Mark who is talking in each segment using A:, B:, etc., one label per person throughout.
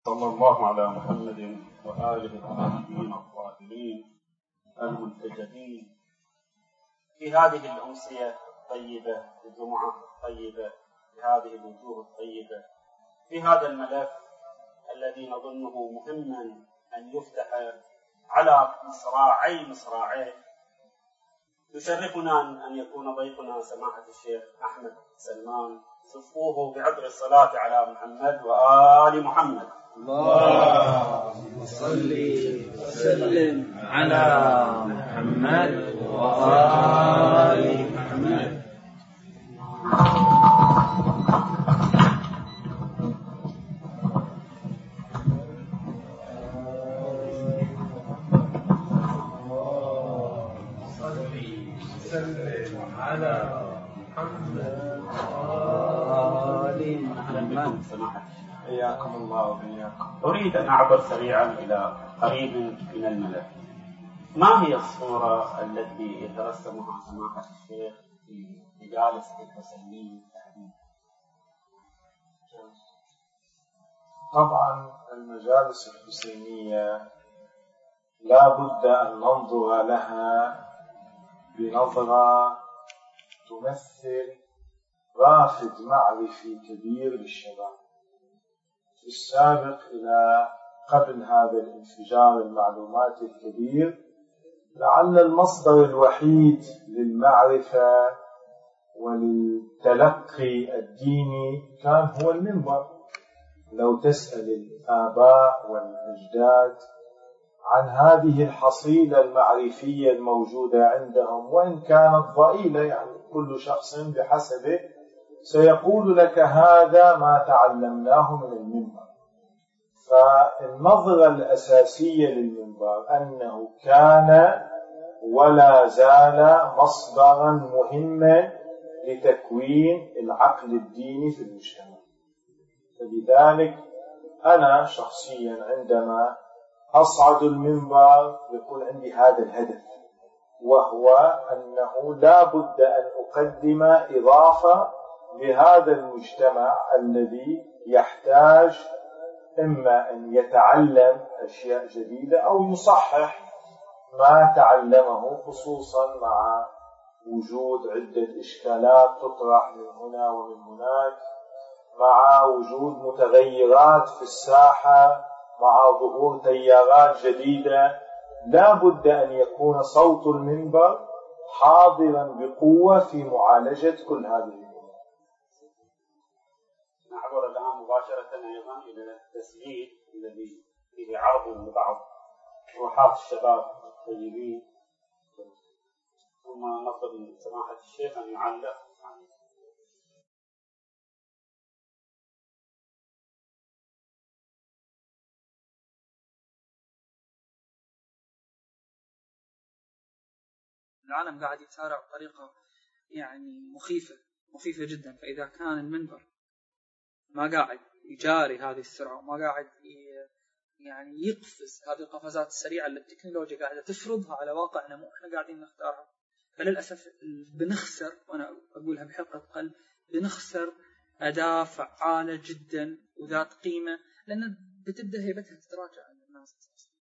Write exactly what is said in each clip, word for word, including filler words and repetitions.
A: صلى الله على محمد وآله الطاهرين الطاهرين المنتجبين في هذه الأمسية الطيبة، الجمعة الطيبة، بهذه الوجوه الطيبة، في هذا الملف الذي نظنه مهما أن يفتح على مصراعي مصراعيه. يشرفنا أن يكون ضيفنا سماحة الشيخ أحمد سلمان، صفوه بعطر الصلاة على محمد وآل محمد.
B: اللهم صل وسلم على محمد وآل محمد.
A: حياكم الله وبياكم. أريد أن أعبر سريعا إلى قريب من الملف. ما هي الصورة التي يترسمها سماحة الشيخ في مجالس الحسينيين تحديدا؟
C: طبعا المجالس الحسينية لا بد أن ننظر لها بنظرة تمثل رافد معرفي كبير للشباب. في السابق إلى قبل هذا الانفجار المعلوماتي الكبير، لعل المصدر الوحيد للمعرفة وللتلقي الديني كان هو المنبر. لو تسأل الآباء والأجداد عن هذه الحصيلة المعرفية الموجودة عندهم، وإن كانت ضئيلة، يعني كل شخص بحسبه، سيقول لك هذا ما تعلمناه من المنبر. فالنظرة الأساسية للمنبر أنه كان ولا زال مصدرا مهما لتكوين العقل الديني في المجتمع. فلذلك أنا شخصيا عندما أصعد المنبر يكون عندي هذا الهدف، وهو أنه لا بد أن أقدم إضافة لهذا المجتمع الذي يحتاج إما أن يتعلم أشياء جديدة أو يصحح ما تعلمه، خصوصا مع وجود عدة إشكالات تطرح من هنا ومن هناك، مع وجود متغيرات في الساحة، مع ظهور تيارات جديدة. لا بد أن يكون صوت المنبر حاضرا بقوة في معالجة كل هذه الأمور.
A: نعبر الآن مباشرة أيضا إلى التسجيل الذي فيه عرض لبعض روحات الشباب الطيبين، ثم نطلب من سماحة الشيخ أن يعلق عليه.
D: العالم قاعد يتسارع بطريقة يعني مخيفة مخيفة جدا، فإذا كان المنبر ما قاعد يجاري هذه السرعة وما قاعد يعني يقفز هذه القفزات السريعة اللي التكنولوجيا قاعدة تفرضها على واقعنا، مو إحنا قاعدين نختارها، فللأسف بنخسر، وأنا أقولها بحقة قلب، بنخسر أداة فعالة جدا وذات قيمة، لأن بتبدأ هيبتها تتراجع عند الناس.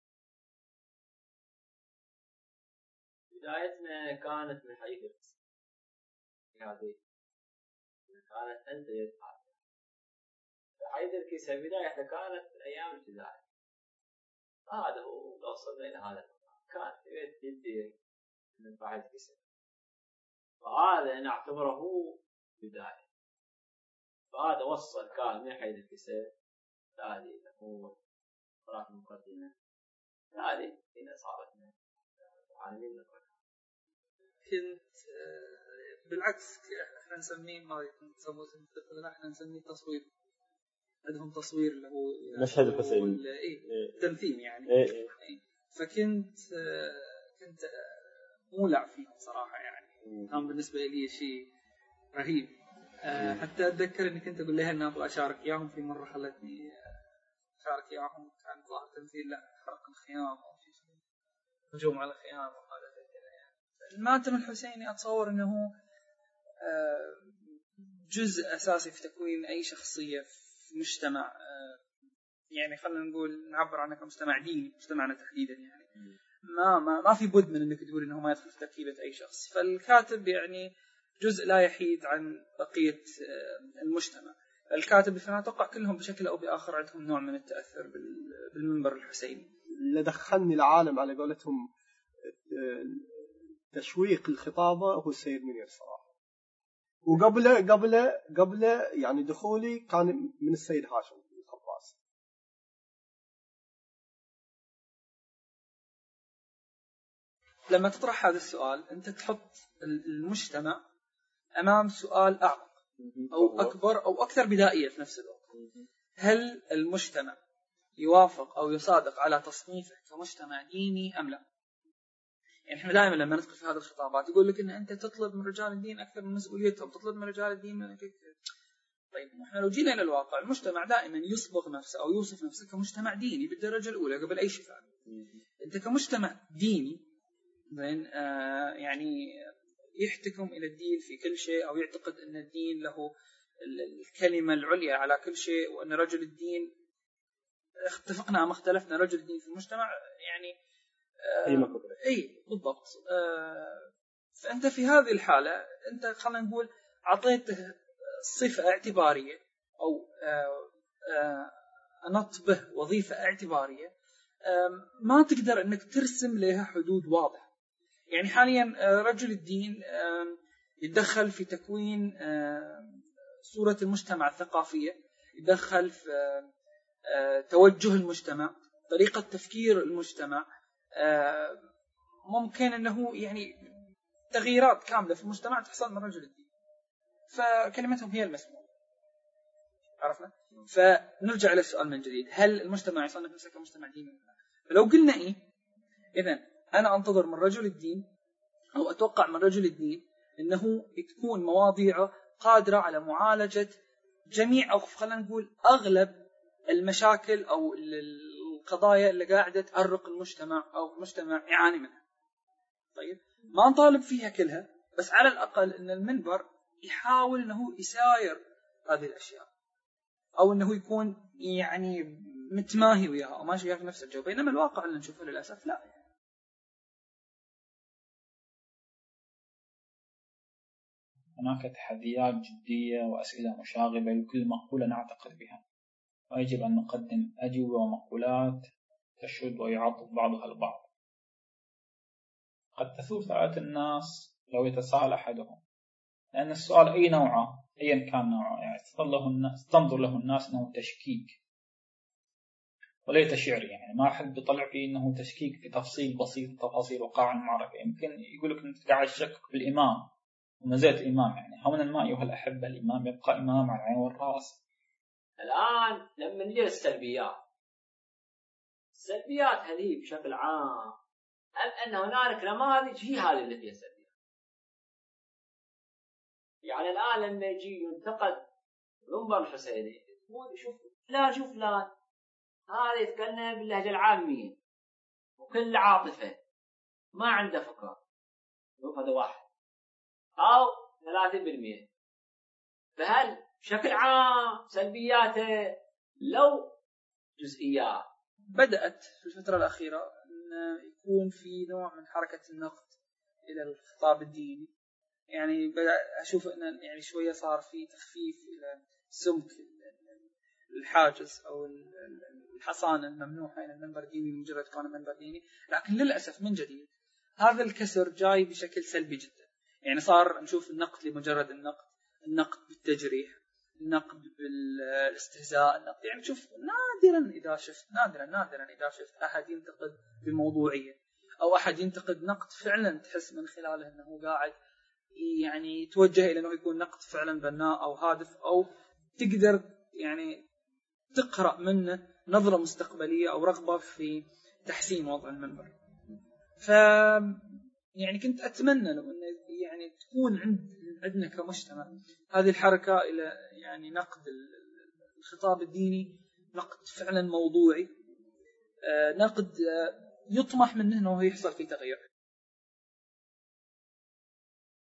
E: بدايتنا كانت من حي قدس، هذه كانت أنت يدفع حي الكيسة. بدايتها كانت أيام الابتدائي، هذا هو وصلنا إلى هذا المكان، كان في بيت جدي من حي الكيسة، فهذا نعتبره هو بداية. فهذا وصل كان من حي الكيسة هذه الأمور، صارت مقدمة هذه هنا صارتنا عالمين نقول.
D: كنت بالعكس احنا نسميه ما يكون تسموه احنا نسميه تصوير، عندهم تصوير اللي هو
F: مشهد الحسين
D: ايه تمثيل يعني
F: إيه إيه.
D: فكنت كنت مولع فيه صراحة، يعني كان بالنسبة لي شيء رهيب. حتى أتذكر إني كنت أقول لها إن أبغى أشارك إياهم في مرة، خلتني أشارك إياهم، كان ظاهر تمثيل لا حرق الخيام أو شيء، هجوم على الخيام وهذا كذا. يعني الماتم الحسيني أتصور إنه جزء أساسي في تكوين أي شخصية في مجتمع يعني خلينا نقول نعبر عنه كمجتمع ديني، مجتمعنا تحديدا يعني ما ما ما في بد من انك تقول انه ما يدخل في تركيبه اي شخص. فالكاتب يعني جزء لا يحيد عن بقيه المجتمع. الكاتب فيما اتوقع كلهم بشكل او باخر عندهم نوع من التاثر بالمنبر الحسيني.
F: اللي دخلني العالم على قولتهم تشويق الخطابه هو السيد منير صراحه. وقبله قبله قبله يعني دخولي كان من السيد هاشم الخباز.
D: لما تطرح هذا السؤال أنت تحط المجتمع أمام سؤال أعمق أو أكبر أو أكثر بدائية في نفس الوقت. هل المجتمع يوافق أو يصادق على تصنيفه كمجتمع ديني أم لا؟ يعني إحنا دائما لما ندخل في هذه الخطابات يقول لك إن أنت تطلب من رجال الدين أكثر من مسؤوليتهم، تطلب من رجال الدين من كيف. طيب إحنا لو جينا إلى الواقع المجتمع دائما يصبغ نفسه أو يوصف نفسه كمجتمع ديني بالدرجة الأولى قبل أي شيء ثاني. أنت كمجتمع ديني زين آه يعني يحتكم إلى الدين في كل شيء أو يعتقد أن الدين له الكلمة العليا على كل شيء، وأن رجل الدين اتفقنا أم اختلفنا رجل الدين في المجتمع يعني آه أي بالضبط. آه فأنت في هذه الحالة أنت خلينا نقول أعطيته صفة اعتبارية أو آه آه أنط به وظيفة اعتبارية آه ما تقدر أنك ترسم لها حدود واضحة. يعني حاليا رجل الدين يتدخل في تكوين صورة المجتمع الثقافية، يتدخل في توجه المجتمع، طريقة تفكير المجتمع، ممكن أنه يعني تغييرات كاملة في المجتمع تحصل من رجل الدين، فكلمتهم هي المسموع. عرفنا؟ فنرجع إلى السؤال من جديد، هل المجتمع يصنف نفسه كمجتمع ديني؟ فلو قلنا إيه، إذن أنا أنتظر من رجل الدين أو أتوقع من رجل الدين أنه تكون مواضيعه قادرة على معالجة جميع أو خلينا نقول أغلب المشاكل أو القضايا اللي قاعدة تأرق المجتمع أو المجتمع يعاني منها. طيب ما نطالب فيها كلها، بس على الأقل أن المنبر يحاول أنه يساير هذه الأشياء أو أنه يكون يعني متماهي وياها أو ماشي وياها في نفس الجو. بينما الواقع اللي نشوفه للأسف لا.
G: هناك تحديات جدية وأسئلة مشاغبة لكل مقولة نعتقد بها، ويجب أن نقدم أجوبة ومقولات تشد ويعطف بعضها البعض. قد تثور ثروة الناس لو يتساءل أحدهم، لأن السؤال أي نوعه أيا كان نوعه يعني تنظر له الناس أنه تشكيك وليس شعر. يعني ما أحد بيطلع فيه أنه تشكيك في تفصيل بسيط تفاصيل وقاع المعركة. يمكن يقول لك أنت قاعد تشكك بالإمام ومزيت الإمام، يعني هونا ما أيها الأحبة الإمام يبقى إمام على العين والرأس.
E: الآن لما نجي للسلبيات، السلبيات هذه بشكل عام أم أن هنالك نماذج هي هذه اللي فيها سلبيات. يعني الآن لما يجي ينتقد منبر الحسيني شوف لا شوف فلان هذا يتكلم باللهجة العامية وكل عاطفة ما عنده فكرة، شوف هذا واحد أو ثلاثين بالمئة. فهل بشكل عام سلبياته لو جزئيات؟
D: بدأت في الفترة الأخيرة أن يكون في نوع من حركة النقد إلى الخطاب الديني. يعني بدأ أشوف أن يعني شوية صار في تخفيف إلى سمك الحاجز أو الحصانة الممنوحة إلى المنبر الديني مجرد كونه منبر ديني. لكن للأسف من جديد هذا الكسر جاي بشكل سلبي جدا. يعني صار نشوف النقد لمجرد النقد، النقد بالتجريح، النقد بالاستهزاء، النقد يعني شوف نادرا إذا شفت نادرا نادرا إذا شفت أحد ينتقد بموضوعية أو أحد ينتقد نقد فعلا تحس من خلاله أنه قاعد يعني يتوجه إلى أنه يكون نقد فعلا بناء أو هادف أو تقدر يعني تقرأ منه نظرة مستقبلية أو رغبة في تحسين وضع المنبر. ف يعني كنت أتمنى لو أن يعني تكون عند عندنا كمجتمع هذه الحركة إلى يعني نقد الخطاب الديني، نقد فعلا موضوعي، نقد يطمح منه أنه يحصل فيه تغيير.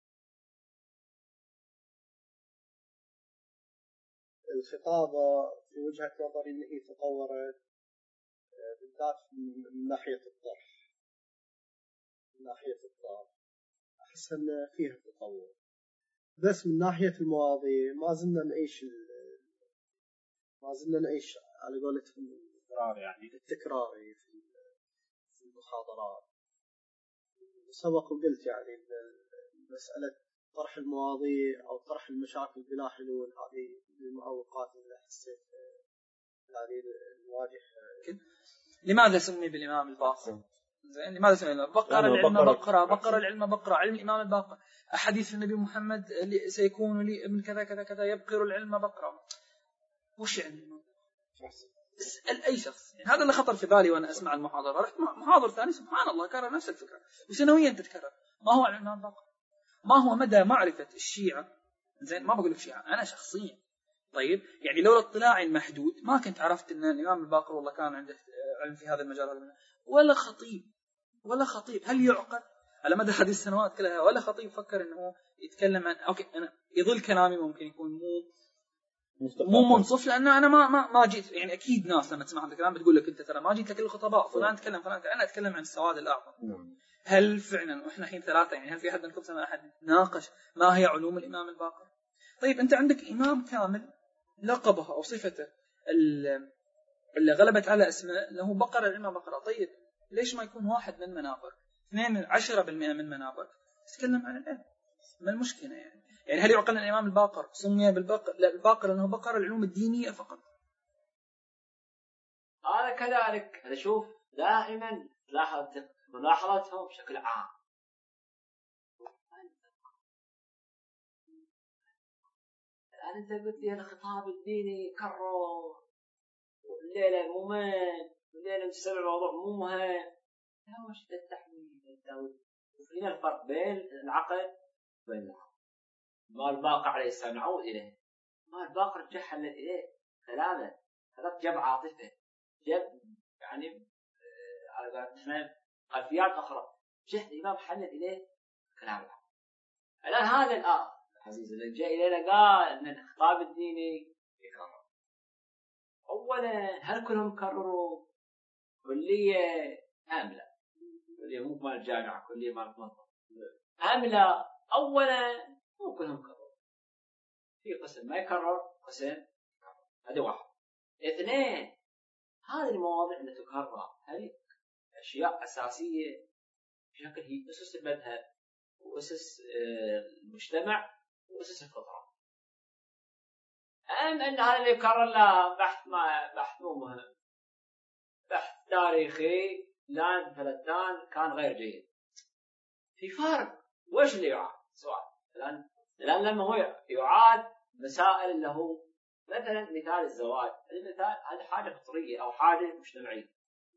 F: الخطابة في وجهة نظري إن هي تطورت بالذات من ناحية الطرح، من ناحية الطرح أحس أن فيها تطور، بس من ناحية المواضيع ما زلنا نعيش ما زلنا نعيش على قولتهم
A: التكرار يعني
F: التكراري في المحاضرات. سبق وقلت يعني إن مسألة طرح المواضيع أو طرح المشاكل بلا حلول هذه من المعوقات اللي حسيت يعني نواجه.
D: لماذا سمي بالإمام الباقر؟ زين لماذا سمي بقرة العلم بقرة بقرة العلم بقرة علم الإمام الباقر. أحاديث النبي محمد اللي سيكون لي ابن كذا كذا كذا يبقر العلم بقرة. وش يعني؟ اسأل أي شخص. يعني هذا اللي خطر في بالي وأنا أسمع المحاضرة. رحت محاضر ثاني سبحان الله كرر نفس الفكرة وسنويا تتكرر. ما هو علم الإمام الباقر؟ ما هو مدى معرفة الشيعة؟ زين ما بقول لك شيعة أنا شخصيا. طيب يعني لولا اطلاعي المحدود ما كنت عرفت أن الإمام الباقر والله كان عنده علم في هذا المجال هذا ولا خطيب ولا خطيب. هل يعقل على مدى هذه السنوات كلها ولا خطيب فكر أنه يتكلم عن أوكي أنا يظل كلامي ممكن يكون مو مو منصف لأنه أنا ما ما ما جيت يعني أكيد ناس لما تسمع هذا الكلام بتقول لك أنت ترى ما جيت لك الخطباء فلان تكلم فلان أنا أتكلم عن السواد الأعظم. هل فعلا وإحنا الحين ثلاثة يعني هل في أحد منكم سمع أحد ناقش ما هي علوم الإمام الباقر؟ طيب أنت عندك إمام كامل لقبه أو صفته اللي غلبت على اسمه له بقرة العلم بقرة. طيب ليش ما يكون واحد من منابر اثنين عشرة بالمئة من منابر تتكلم عن العلم؟ ما المشكلة يعني؟ يعني هل يعقل أن الإمام الباقر سمي بالباقر لا الباقر لأنه بقر العلوم الدينية فقط؟
E: هذا كذلك. أنا شوف دائما لاحظت ملاحظتهم بشكل عام. الآن أنت قلت لي الخطاب الديني كرر الليلة ممل والليلة مستمع موضوع مو مهم. لا وش التحميل الدولي. وفينا الفرق بين العقل وبين العقل. ما الباقر عليه السلام نعود إليه ما الباقر جحل إليه ثلاثة ثلاث جاب عاطفة جاب يعني على قولتنا خلفيات أخرى جهد الإمام حلل إليه كلام العقل. الآن هذا الآن عزيزي اللي جاء إلينا قال أن الخطاب الديني يكرر. أولا هل كلهم كرروا كلية أم لا؟ كلية مو مال الجامعة كلية مال المنطقة أم لا؟ أولا مو كلهم كرروا في قسم ما يكرر قسم هذا واحد. اثنين هذه المواضيع اللي تكرر هذه أشياء أساسية بشكل هي أسس المذهب وأسس المجتمع وأسس الفطرة. أم أن هذا اللي يكرر له بحث ما بحث مو مهم بحث تاريخي لان فلتان كان غير جيد. في فرق. وش اللي يعاد؟ سؤال. لأن لأن لما هو يعاد مسائل اللي هو مثلا مثال الزواج المثال هذا حاجة فطرية أو حاجة مجتمعية.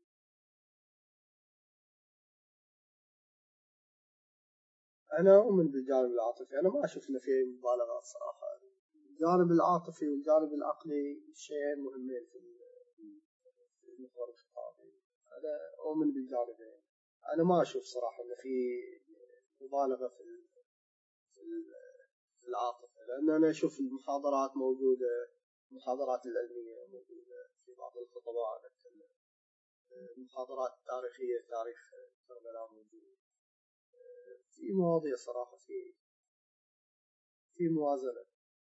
F: أنا أؤمن بالجانب العاطفي. أنا ما أشوف إن فيه مبالغات صراحة. الجانب العاطفي والجانب العقلي شيئين مهمين في المحور الخطابي. أنا أؤمن بالجانبين. أنا ما أشوف صراحة إن في مبالغة في في العاطفة لأن أنا أشوف المحاضرات موجودة المحاضرات العلمية موجودة في بعض الخطباء المحاضرات التاريخية تاريخ كربلاء موجود في مواضيع صراحة في في موازنة.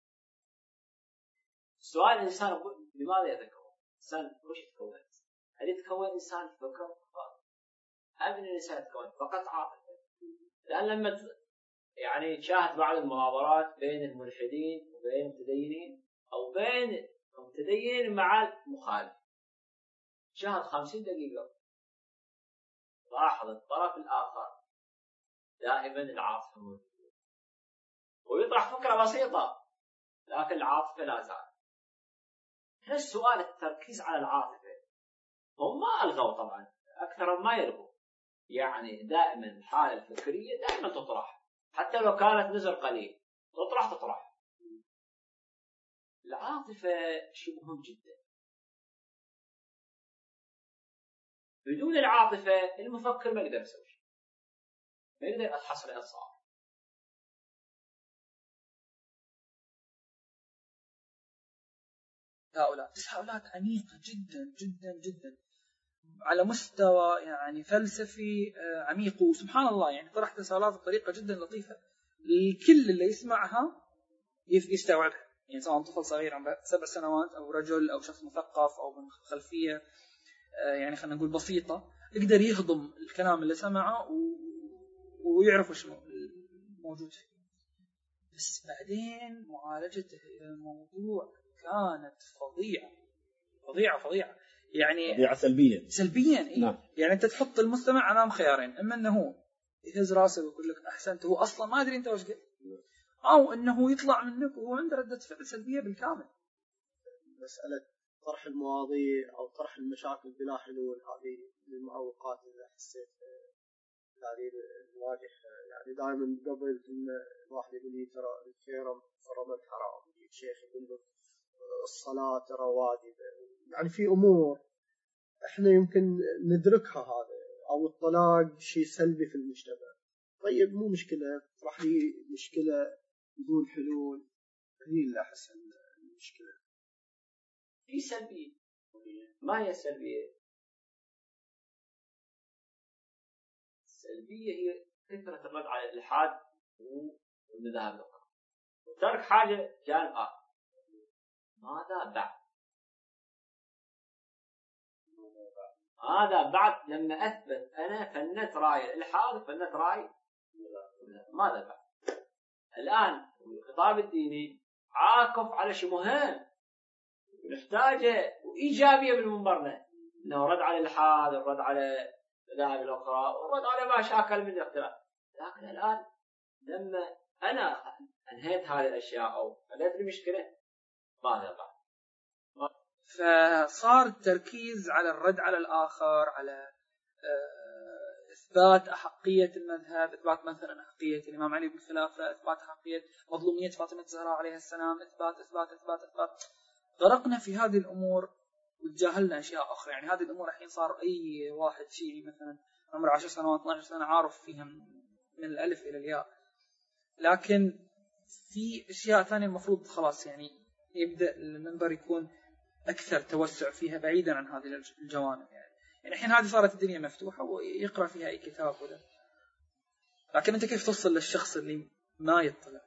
E: سؤال الإنسان بماذا يتكون؟ إنسان وش يتكون؟ هل يتكون إنسان فكر فقط؟ أم أن الإنسان يتكون فقط عاطفة؟ لأن لما يعني تشاهد بعض المناظرات بين الملحدين وبين المتدينين أو بين المتدينين مع المخالف شاهد خمسين دقيقة لاحظ الطرف الآخر دائما العاطفة موجودة ويطرح فكرة بسيطة لكن العاطفة لا زالت. هنا السؤال التركيز على العاطفة هم ما ألغوا طبعا أكثر ما يلغوا يعني دائما الحالة الفكرية دائما تطرح حتى لو كانت نزل قليل تطرح تطرح. العاطفة شيء مهم جدا. بدون العاطفة المفكر ما يقدر يسوي شيء ما يقدر يتحصل إنصاف.
D: هؤلاء تساؤلات عميقة جدا جدا جدا على مستوى يعني فلسفي عميق. وسبحان الله يعني طرح تساؤلات بطريقة جدا لطيفة الكل اللي يسمعها يستوعبها، يعني سواء طفل صغير عمره سبع سنوات أو رجل أو شخص مثقف أو من خلفية يعني خلينا نقول بسيطة، يقدر يهضم الكلام اللي سمعه ويعرف وش موجود فيه. بس بعدين معالجة الموضوع كانت فظيعة فظيعة فظيعة يعني
B: فظيعة سلبية
D: سلبيا إيه؟
B: نعم.
D: يعني أنت تحط المستمع أمام خيارين، إما أنه هو يهز راسه ويقول لك أحسنت هو أصلا ما أدري أنت وش قلت، أو أنه يطلع منك وهو عنده ردة فعل سلبية بالكامل.
F: مسألة طرح المواضيع أو طرح المشاكل بلا حلول هذه من المعوقات اللي حسيت يعني الواجه يعني دائما قبل إن الواحد يقول لي ترى الكيرم فرضت حرام، الشيخ يقول له الصلاة ترى واجبة، يعني في أمور إحنا يمكن ندركها هذا، أو الطلاق شيء سلبي في المجتمع. طيب مو مشكلة، راح لي مشكلة بدون حلول، هي اللي أحس المشكلة.
E: في سلبية، ما هي السلبية؟ السلبية هي كثرة الرد على الإلحاد والمذاهب الأخرى وترك حاجة جانب آخر. ماذا بعد؟ هذا بعد لما أثبت أنا فنت رأي الإلحاد وفنت رأي ماذا بعد؟ الآن الخطاب الديني عاكف على شيء مهم نحتاجه وإيجابية بالمنبرنا، إنه رد على الإلحاد ورد على المذاهب الأخرى ورد على مشاكل من الاختلاف. لكن الآن لما أنا أنهيت هذه الأشياء أو حليت المشكلة ماذا بعد؟
D: فصار التركيز على الرد على الآخر، على إثبات أحقية المذهب، إثبات مثلا أحقية الإمام علي بالخلافة، إثبات أحقية مظلومية فاطمة الزهراء عليها السلام، إثبات إثبات إثبات إثبات. غرقنا في هذه الأمور وتجاهلنا أشياء أخرى. يعني هذه الأمور الحين صار أي واحد شيعي مثلا عمره عشر سنوات اثناشر سنة عارف فيها من الألف إلى الياء، لكن في أشياء ثانية المفروض خلاص يعني يبدأ المنبر يكون أكثر توسع فيها بعيدا عن هذه الجوانب. يعني يعني الحين هذه صارت الدنيا مفتوحة ويقرأ فيها أي كتاب ولا، لكن أنت كيف تصل للشخص اللي ما يطلع؟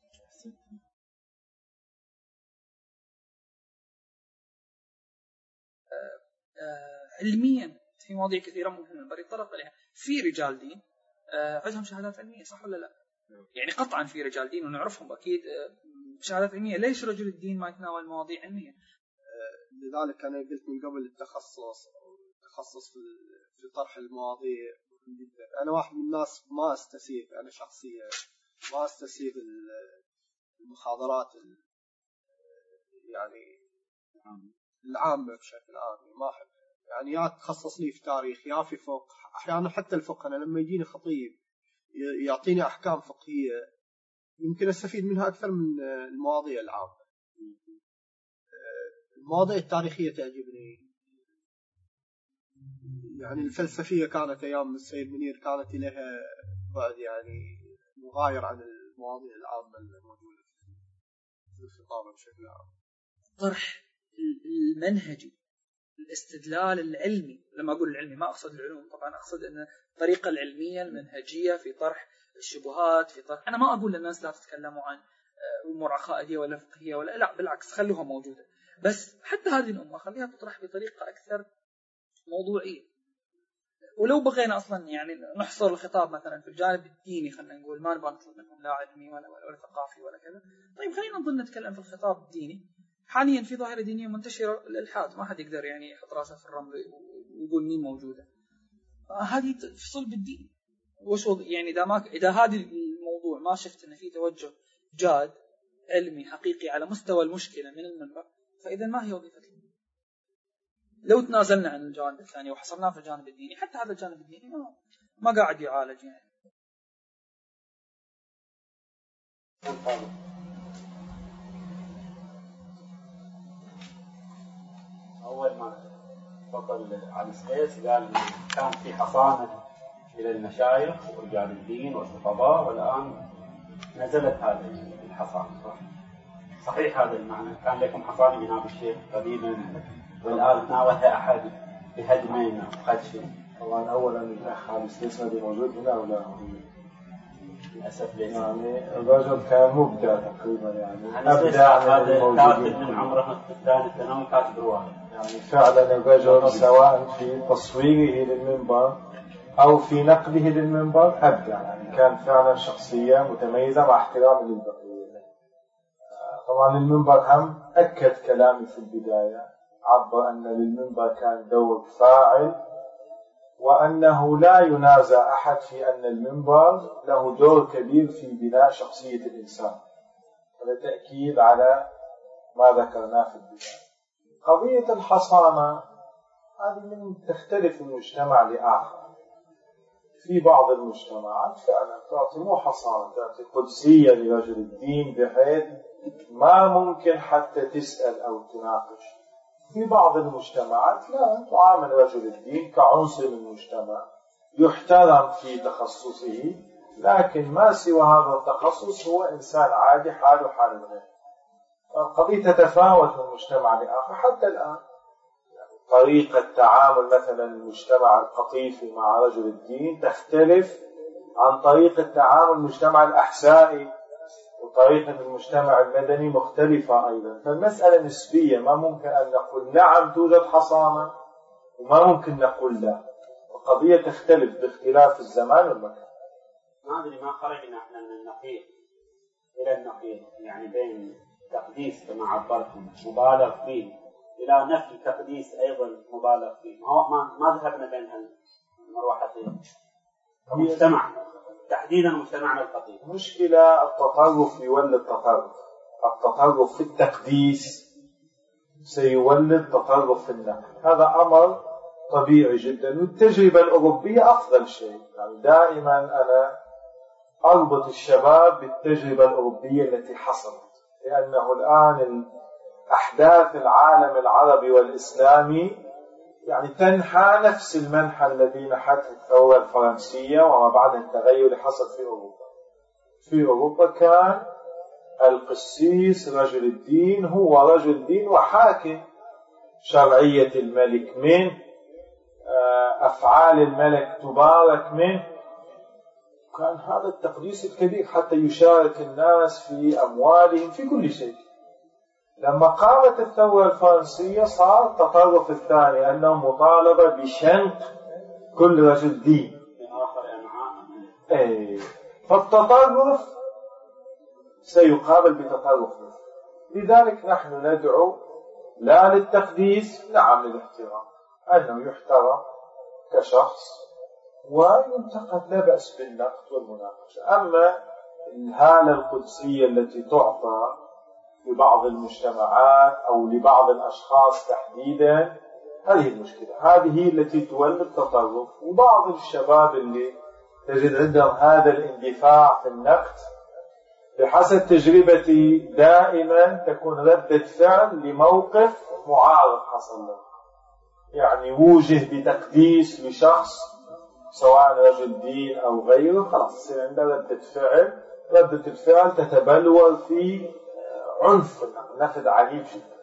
D: آه آه علميا في مواضيع كثيرة ممكن المنبر يتطرق عليها. في رجال دين آه عندهم شهادات علمية صح ولا لا؟ يعني قطعا في رجال دين ونعرفهم أكيد شهادات علمية. ليش رجل الدين ما يتناول مواضيع علمية؟
F: لذلك أنا قلت من قبل التخصص التخصص في طرح المواضيع جدا. أنا واحد من الناس ما أستسيغ، أنا شخصيا ما أستسيغ المحاضرات يعني العامة بشكل عام، ما أحب. يعني يا تخصص لي في تاريخ يا في فقه، أحيانا حتى الفقه أنا لما يجيني خطيب يعطيني أحكام فقهية يمكن أستفيد منها أكثر من المواضيع العامة. المواضيع التاريخية تعجبني، يعني الفلسفية كانت أيام السيد منير كانت لها بعد يعني مغاير عن المواضيع العامة الموجودة في الخطابة بشكل عام.
D: طرح المنهجي، الاستدلال العلمي، لما أقول العلمي ما أقصد العلوم طبعا، أقصد أن الطريقة العلمية المنهجية في طرح الشبهات، في طرح. أنا ما أقول للناس لا تتكلموا عن أمور عقائدية ولا فقهية ولا لا، بالعكس خلوها موجودة، بس حتى هذه الأمور خليها تطرح بطريقة أكثر موضوعية. ولو بغينا أصلا يعني نحصر الخطاب مثلا في الجانب الديني، خلينا نقول ما نبغى نطلب منهم لا علمي ولا, ولا, ولا ثقافي ولا كذا، طيب خلينا نظل نتكلم في الخطاب الديني. حاليا في ظاهرة دينية منتشرة الإلحاد، ما حد يقدر يعني يحط راسه في الرمل ويقول مين موجودة. هذه في صلب الدين. وش يعني إذا ما إذا هذا الموضوع ما شفت إن في توجه جاد علمي حقيقي على مستوى المشكلة من المنبر، فإذا ما هي وظيفة المنبر؟ لو تنازلنا عن الجانب الثاني وحصرناه في الجانب الديني، حتى هذا الجانب الديني ما, ما قاعد يعالج. يعني
A: أول ما فضل على السيس قال كان في حصانة إلى المشايخ ورجال الدين والخطباء، والآن نزلت هذه الحصانة. صحيح هذا المعنى، كان لكم حصانة من هذا الشيء قديما والآن تناولها أحد بهدمين أو خدش.
C: طبعا أولا الأخ على الاستثمار موجود هنا ولا
A: للأسف ليس.
C: يعني الرجل كان مبدع تقريبا، يعني
A: أبدع هذا كاتب من عمره الثاني الثانوي كاتب رواية.
C: يعني فعلا الرجل سواء في تصويره للمنبر أو في نقله للمنبر أبدع، يعني كان فعلا شخصية متميزة مع احترام للبقية. طبعا المنبر هم أكد كلامي في البداية، عبر أن للمنبر كان دور فاعل، وأنه لا ينازع أحد في أن المنبر له دور كبير في بناء شخصية الإنسان. هذا تأكيد على ما ذكرناه في البداية. قضية الحصانة هذه من تختلف من مجتمع لآخر. في بعض المجتمعات فعلا تعطي مو حصانة، تعطي قدسية لرجل الدين بحيث ما ممكن حتى تسأل أو تناقش. في بعض المجتمعات لا، تعامل رجل الدين كعنصر من المجتمع يحترم في تخصصه، لكن ما سوى هذا التخصص هو إنسان عادي حاله حال الغير. القضية تتفاوت من مجتمع لآخر. حتى الآن طريقة تعامل مثلا المجتمع القطيفي مع رجل الدين تختلف عن طريقة تعامل المجتمع الأحسائي، وطريقة المجتمع المدني مختلفة أيضا. فالمسألة نسبية، ما ممكن أن نقول نعم توجد حصانة وما ممكن نقول لا. القضية تختلف باختلاف الزمان والمكان.
A: ما أدري ما خرجنا احنا من النقيض إلى النقيض، يعني بين تقديس كما عبرتم مبالغ فيه إلى نفي تقديس أيضا مبالغ فيه. ما ما ذهبنا بين المروحتين كمجتمع، تحديدا مجتمعنا القديم.
C: مشكلة التطرف يولد تطرف. التطرف في التقديس سيولد تطرف في النقل، هذا أمر طبيعي جدا. والتجربة الأوروبية أفضل شيء، يعني دائما أنا أربط الشباب بالتجربة الأوروبية التي حصلت، لأنه الآن أحداث العالم العربي والإسلامي يعني تنحى نفس المنحى الذي نحته الثورة الفرنسية وما بعد التغير اللي حصل في أوروبا. في أوروبا كان القسيس رجل الدين، هو رجل دين وحاكم. شرعية الملك منه، أفعال الملك تبارك منه. كان هذا التقديس الكبير حتى يشارك الناس في أموالهم في كل شيء. لما قامت الثورة الفرنسية صار التطرف الثاني، أنه مطالبة بشنق كل رجل دين. أي فالتطرف سيقابل بتطرف. لذلك نحن ندعو لا للتقديس، نعم للاحترام، أنه يحترم كشخص وينتقد، لا بأس بالنقد والمناقشة. أما الهالة القدسية التي تعطى لبعض المجتمعات أو لبعض الأشخاص تحديدا، هذه المشكلة، هذه التي تولد تطرف. وبعض الشباب اللي تجد عندهم هذا الاندفاع في النقد، بحسب تجربتي دائما تكون ردة فعل لموقف معارض حصل له، يعني وجه بتقديس لشخص سواء رجل دين أو غيره، خلاص يصير عنده ردة فعل. ردة الفعل تتبلور في عنف، نفذ عنيف جدا.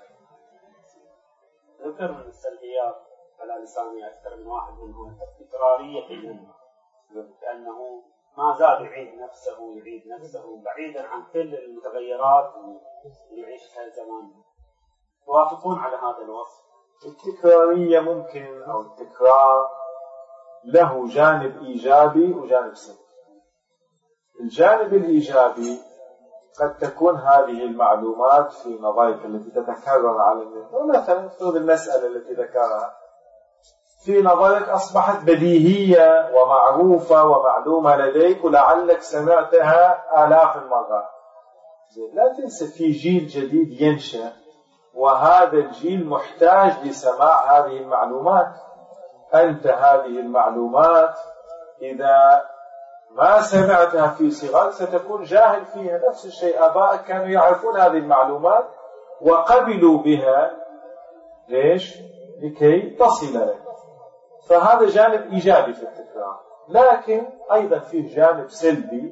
A: ذكر من السلبيات على لساني أكثر من واحد منهم التكرارية في المنبر، كأنه ما زال يعيد نفسه يعيد نفسه بعيدا عن كل المتغيرات اللي يعيشها زمان. توافقون على هذا الوصف؟
C: التكرارية ممكن، أو التكرار له جانب إيجابي وجانب سلبي. الجانب الإيجابي قد تكون هذه المعلومات في نظرك التي تتكرر على المنبر، مثلا فرض المسألة التي ذكرها في نظرك أصبحت بديهية ومعروفة ومعلومة لديك ولعلك سمعتها آلاف المرات. لا تنسى في جيل جديد ينشأ، وهذا الجيل محتاج لسماع هذه المعلومات. أنت هذه المعلومات إذا ما سمعتها في صغرك ستكون جاهل فيها. نفس الشيء آبائك كانوا يعرفون هذه المعلومات وقبلوا بها، ليش؟ لكي تصل لك. فهذا جانب إيجابي في التكرار. لكن أيضا فيه جانب سلبي،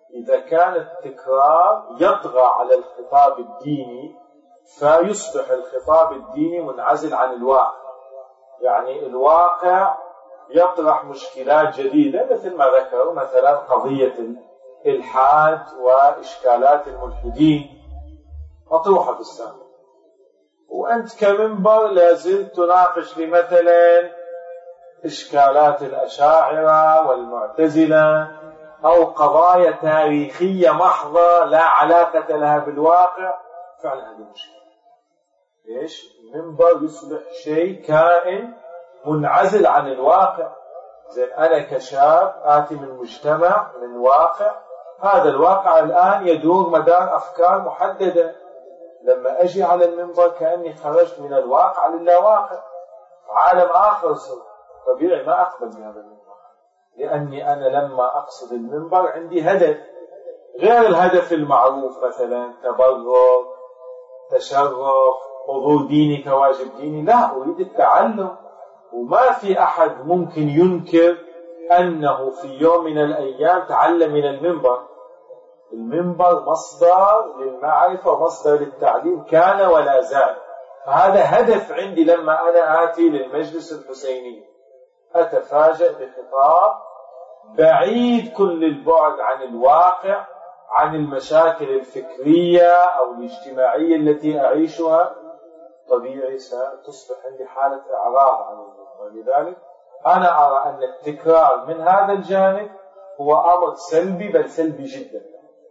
C: إذا كان التكرار يطغى على الخطاب الديني فيصبح الخطاب الديني منعزل عن الواقع، يعني الواقع يطرح مشكلات جديدة مثل ما ذكروا مثلا قضية الإلحاد وإشكالات الملحدين مطروحة في السابق، وأنت كمنبر لازلت تناقش لي مثلا إشكالات الأشاعرة والمعتزلة أو قضايا تاريخية محضة لا علاقة لها بالواقع. فعلا هذه مشكلة. ليش؟ المنبر يصبح شيء كائن منعزل عن الواقع. زين أنا كشاب آتي من مجتمع من واقع، هذا الواقع الآن يدور مدار أفكار محددة، لما أجي على المنبر كأني خرجت من الواقع للاواقع، عالم آخر صرت. طبيعي ما أقبل بهذا المنبر، لأني أنا لما أقصد المنبر عندي هدف غير الهدف المعروف، مثلا تبرك، تشرف، حضور ديني كواجب ديني. لا، أريد التعلم. وما في أحد ممكن ينكر أنه في يوم من الأيام تعلم من المنبر. المنبر مصدر للمعرفة ومصدر للتعليم كان ولا زال. فهذا هدف عندي لما أنا آتي للمجلس الحسيني، أتفاجأ بخطاب بعيد كل البعد عن الواقع، عن المشاكل الفكرية أو الاجتماعية التي أعيشها. طبيعي ستصبح عندي حالة إعراض عن المنبر. ولذلك أنا أرى أن التكرار من هذا الجانب هو أمر سلبي، بل سلبي جدا.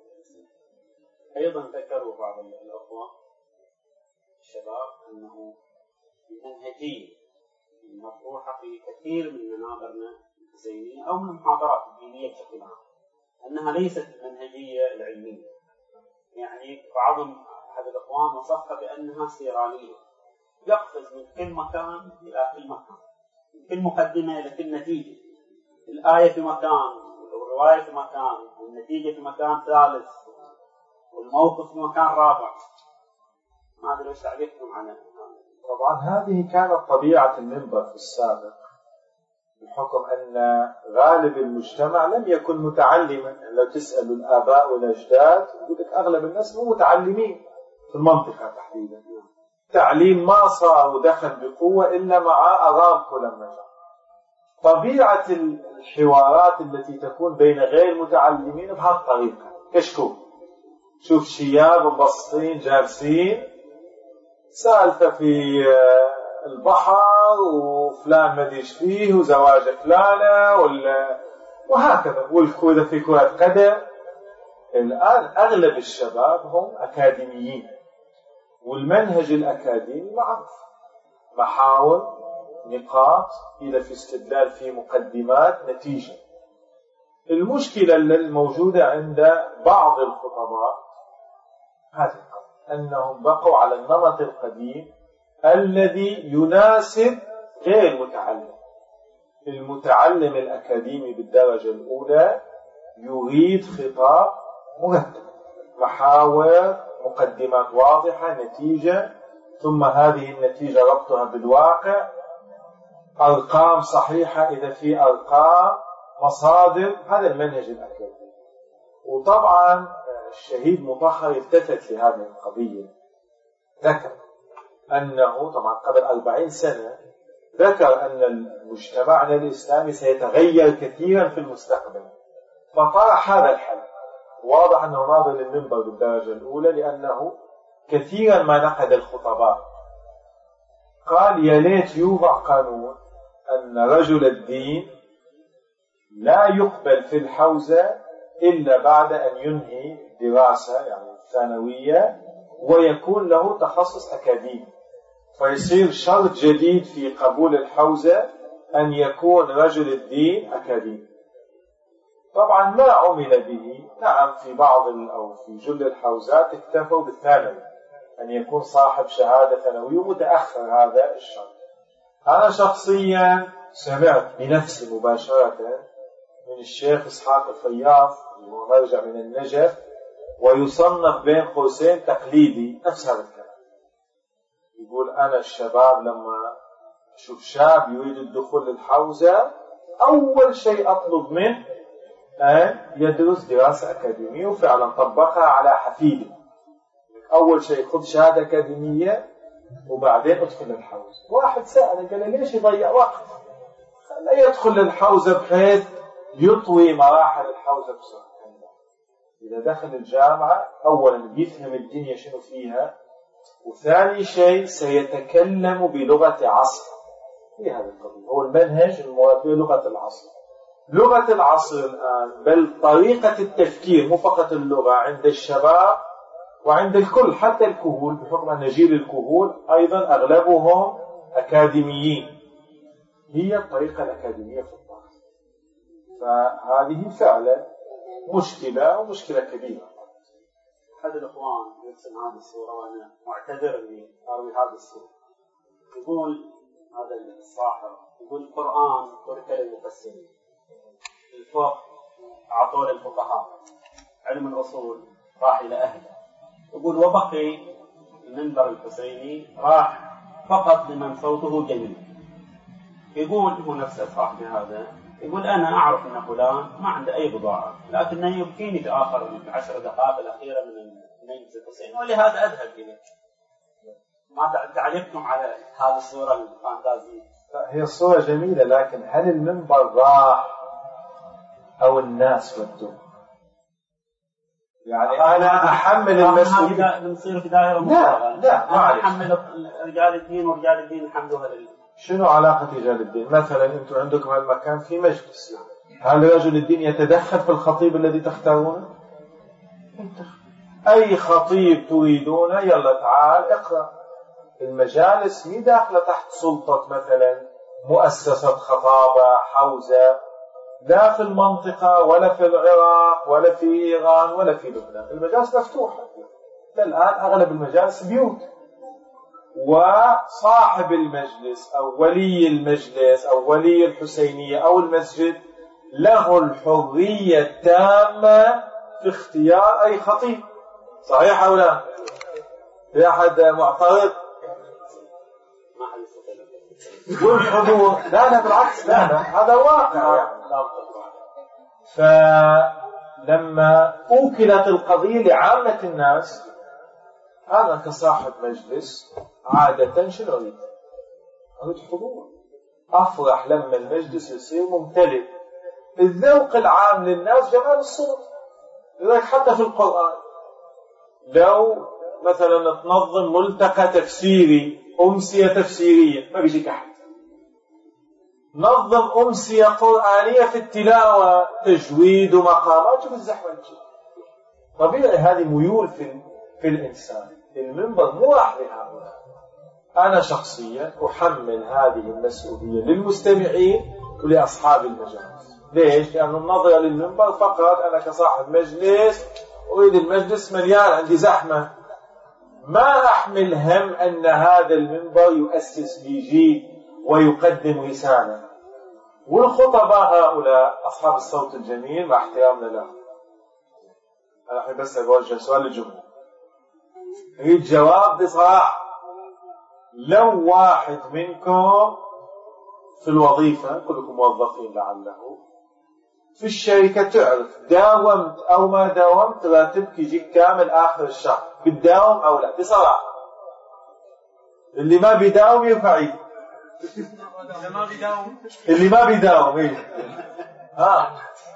A: أيضا ذكروا بعض الأخوة الشباب أنه المنهجية المطروحة في كثير من منابرنا الحسينية أو من المحاضرات الدينية بشكل عام أنها ليست المنهجية العلمية. يعني بعضهم أحد الأخوان وصفها بأنها سيرالية، يقفز من كل مكان إلى كل مكان، من كل مقدمة إلى كل نتيجة. الآية في مكان، والرواية في مكان، والنتيجة في مكان ثالث، والموقف في مكان رابع. ما أدري وش تعليقكم عنه.
C: طبعا هذه كانت طبيعة المنبر في السابق، بحكم أن غالب المجتمع لم يكن متعلما. لو تسألوا الآباء والأجداد يقول لك أغلب الناس مو متعلمين في المنطقة تحديدا. التعليم ما صار ودخل بقوة إلا مع أرامكو لما جاء. طبيعة الحوارات التي تكون بين غير متعلمين بهالطريقة كشكول، شوف شياب مبسطين جالسين سالفة في البحر وفلان ما ادري ايش فيه وزواج فلانة ولا وهكذا، والكورة في كرة قدم. الآن أغلب الشباب هم أكاديميين، والمنهج الأكاديمي معروف، محاور، نقاط، إذا في استدلال في مقدمات، نتيجة. المشكلة الموجودة عند بعض الخطباء هذه أنهم بقوا على النمط القديم الذي يناسب غير المتعلم. المتعلم الأكاديمي بالدرجة الأولى يريد خطاب مرتب، محاور، مقدمات واضحة، نتيجة، ثم هذه النتيجة ربطها بالواقع، أرقام صحيحة إذا في أرقام، مصادر. هذا المنهج الأكاديمي. وطبعا الشهيد مطهر التفت لهذه القضية، ذكر أنه طبعا قبل أربعين سنة ذكر أن مجتمعنا الإسلامي سيتغير كثيرا في المستقبل، فطرح هذا الحل. واضح أنه ناظر للمنبر بالدرجة الأولى، لأنه كثيرا ما نقد الخطباء. قال يا ليت يوضع قانون أن رجل الدين لا يقبل في الحوزة إلا بعد أن ينهي دراسة يعني ثانوية ويكون له تخصص أكاديمي، فيصير شرط جديد في قبول الحوزة أن يكون رجل الدين أكاديمي. طبعا ما عمل به. نعم في بعض أو في جل الحوزات اكتفوا بالثانوي، أن يكون صاحب شهادة ثانوية ومتأخر هذا الشرط. أنا شخصيا سمعت بنفسي مباشرة من الشيخ إسحاق الفياض وهو مرجع من النجف، ويصنف بين قوسين تقليدي، نفس هذا الكلام. يقول أنا الشباب لما أشوف شاب يريد الدخول للحوزة أول شيء أطلب منه أن يدرس دراسة أكاديمية وفعلا طبقها على حفيده. أول شيء خذ شهادة أكاديمية وبعدين ادخل الحوزة. واحد سأله قال ليش يضيع وقت؟ لا يدخل الحوزة بحيث يطوي مراحل الحوزة بسرعة. إذا دخل الجامعة أولا يفهم الدنيا شنو فيها، وثاني شيء سيتكلم بلغة عصر. في هذا القضية هو المنهج بلغة العصر. لغة العصر الآن بل طريقة التفكير مو فقط اللغة عند الشباب وعند الكل حتى الكهول، بحكم أن جيل الكهول أيضا أغلبهم أكاديميين، هي الطريقة الأكاديمية في الطريق. فهذه فعلا مشكلة ومشكلة كبيرة.
A: أحد الأخوان يرسم هذه الصورة وأنا معتذر إني أروي هذه الصورة. يقول هذا الصاحب يقول القرآن ترك للمفسرين، الفقه أعطوه للفقهاء، علم الأصول راح إلى أهله. يقول وبقي المنبر الحسيني راح فقط لمن صوته جميل. يقول هو نفس صاحبي هذا، يقول أنا أعرف أن فلان ما عنده أي بضاعة، لكنه يبكيني في آخر من العشر دقائق الأخيرة من المجلس الحسين، ولهذا أذهب إليه. ما تعليقكم على هذه الصورة الفانتازية؟
C: هي الصورة جميلة، لكن هل المنبر راح أو الناس ودوه؟ يعني أنا أحمل المسؤولية.
A: نصير في دائرة
C: لا لا ما عليك.
A: أحمل رجال الدين ورجال الدين الحمد لله.
C: شنو علاقة رجال الدين؟ مثلا أنتم عندكم هالمكان في مجلس، هل رجل الدين يتدخل في الخطيب الذي تختارونه؟ أي خطيب تريدونه يلا تعال اقرأ. المجالس مي داخلة تحت سلطة مثلا مؤسسة خطابة حوزة، لا في المنطقة ولا في العراق ولا في إيران ولا في لبنان. المجالس مفتوحة الآن، أغلب المجالس بيوت، وصاحب المجلس أو ولي المجلس أو ولي الحسينية أو المسجد له الحرية التامة في اختيار أي خطيب. صحيح أو لا؟ في أحد معترض؟
A: ما حد يستطيع
C: يقول حضور. لا لا بالعكس، لا لا هذا واقع يعني. فلما أوكلت القضية لعامة الناس، أنا كصاحب مجلس عادة شنو أريد؟ أريد حضور. أفرح لما المجلس يصير ممتلئ. الذوق العام للناس جمال الصوت. لذلك حتى في القرآن لو مثلا تنظم ملتقى تفسيري، أمسية تفسيرية، ما بيجيك أحد. نظم أمسية قرآنية في التلاوة، تجويد ومقامات، شوف الزحمة تجي. طبيعي هذه ميول في في الإنسان. المنبر مو راح لهؤلاء. أنا شخصيا أحمل هذه المسؤولية للمستمعين ولأصحاب المجالس. ليش؟ لأن النظرة للمنبر فقط أنا كصاحب مجلس أريد المجلس مليان، عندي زحمة. ما أحمل هم أن هذا المنبر يؤسس لي جيل ويقدم رسالة. والخطباء هؤلاء أصحاب الصوت الجميل مع احترامنا له، أنا أحب بس أوجه سؤال للجمهور، أريد جواب بصراحة. لو واحد منكم في الوظيفة، كلكم موظفين لعله، في الشركة تعرف داومت أو ما داومت راتبك يجيك كامل آخر الشهر، بتداوم أو لا؟ بصراحة اللي ما بيداوم يرفع ايده. اللي ما بيداوم ايه ها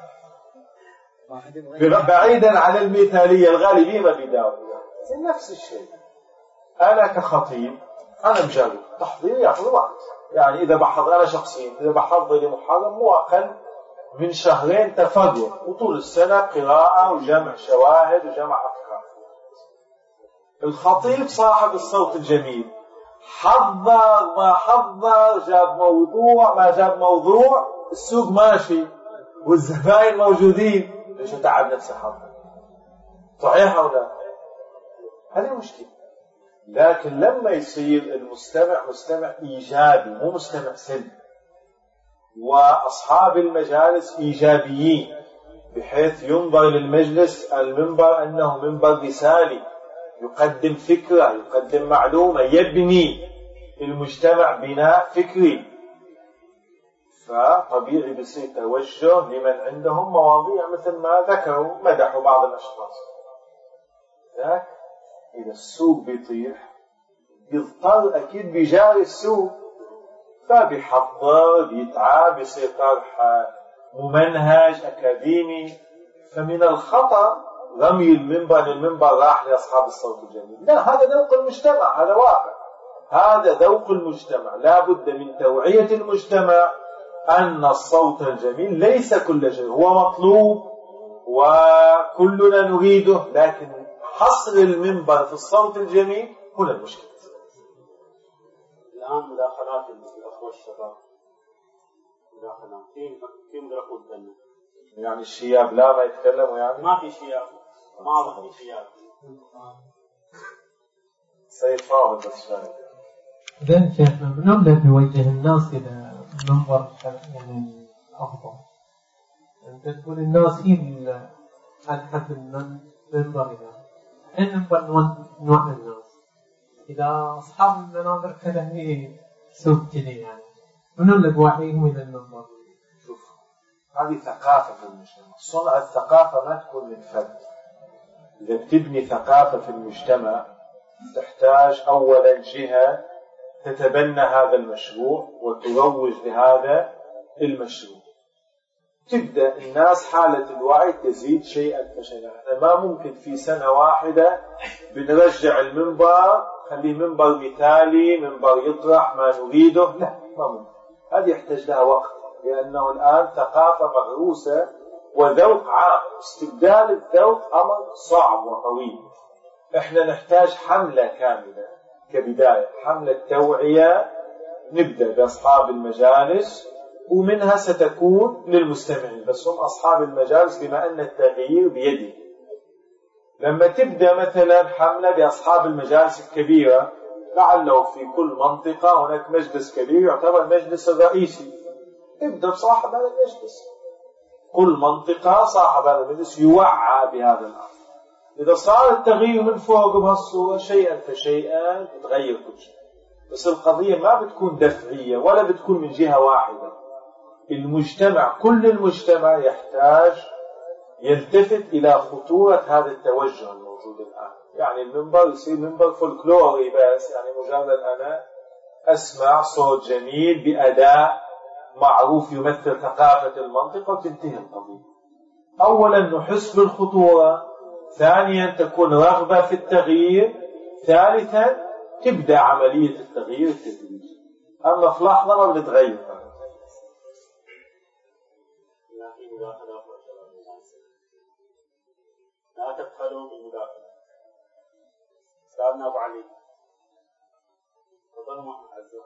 C: بعيدا عن المثالية، الغالبية ما بيداوم. نفس الشيء أنا كخطيب أنا مجرب تحضير يأخذ وقت. يعني إذا بحضر أنا شخصيا إذا بحضر لمحاضرة مو أقل من شهرين تفرغ، وطول السنة قراءة وجمع شواهد وجمع أفكار. الخطيب صاحب الصوت الجميل حضر ما حضر، جاب موضوع ما جاب موضوع، السوق ماشي والزبائن موجودين، ليش تعب نفسه حضر؟ صحيح أو لا؟ هذه مشكلة. لكن لما يصير المستمع مستمع إيجابي مو مستمع سلبي، وأصحاب المجالس إيجابيين بحيث ينظر للمجلس المنبر أنه منبر رسالي، يقدم فكرة، يقدم معلومة، يبني المجتمع بناء فكري، فطبيعي بيصير توجه لمن عندهم مواضيع مثل ما ذكروا مدحوا بعض الأشخاص. ذاك إذا السوق بيطيح بيضطر أكيد بيجاري السوق، فبيحضر بيتعب بيصير طرح ممنهج أكاديمي. فمن الخطأ رمي المنبر المنبر راح لأصحاب الصوت الجميل. لا، هذا ذوق المجتمع، هذا واقع، هذا ذوق المجتمع. لا بد من توعية المجتمع أن الصوت الجميل ليس كل شيء، هو مطلوب وكلنا نريده، لكن حصر المنبر في الصوت الجميل هنا المشكلة.
A: الآن مداخلات الأخوة الشباب، مداخلات كيف كيف يدركون الجنة؟
C: يعني الشياب لا ما يتكلموا، يعني
A: ما في شياب، ما أظن في شياب.
C: سيد فاضل بس شايف.
H: إذن شيخنا من الذي يوجه الناس إلى منبر يعني أفضل؟ أنت تقول الناس هي أنحت المنبر إذا حين نوع الناس إذا أصحاب المنابر كذا هي سوق كذي، يعني من اللي بوعيهم إلى المنبر؟
C: شوف، هذه ثقافة في المجتمع. صنع الثقافة ما تكون من فرد. إذا بتبني ثقافة في المجتمع تحتاج أولا جهة تتبنى هذا المشروع وتروج لهذا المشروع. تبدأ الناس حالة الوعي تزيد شيئا فشيئا. احنا ما ممكن في سنة واحدة بنرجع المنبر خليه منبر مثالي، منبر يطرح ما نريده، لا، ما ممكن. هذه يحتاج لها وقت، لأنه الآن ثقافة مغروسة وذوق عام. استبدال الذوق أمر صعب وطويل. احنا نحتاج حملة كاملة كبداية، حملة توعية نبدأ بأصحاب المجالس ومنها ستكون للمستمعين، بس هم أصحاب المجالس بما أن التغيير بيده. لما تبدأ مثلا حملة بأصحاب المجالس الكبيرة، لعله في كل منطقة هناك مجلس كبير يعتبر المجلس الرئيسي، ابدأ بصاحب هذا المجلس. كل منطقة صاحب هذا المجلس يوعى بهذا الأمر. إذا صار التغيير من فوق بهالصورة شيئا فشيئا يتغير كل شيء. بس القضية ما بتكون دفعية ولا بتكون من جهة واحدة. المجتمع، كل المجتمع يحتاج يلتفت إلى خطورة هذا التوجه الموجود الآن. يعني المنبر يصير منبر فولكلوري بس، يعني مجرد أنا أسمع صوت جميل بأداء معروف يمثل ثقافة المنطقة وتنتهي القضية. أولا نحس بالخطورة، ثانيا تكون رغبة في التغيير، ثالثا تبدأ عملية التغيير التدريجي. أما في لحظة ما بنتغير.
A: لا تبخلوا بالمداخلة. سألنا أبو علي. تفضلوا محمد عزام.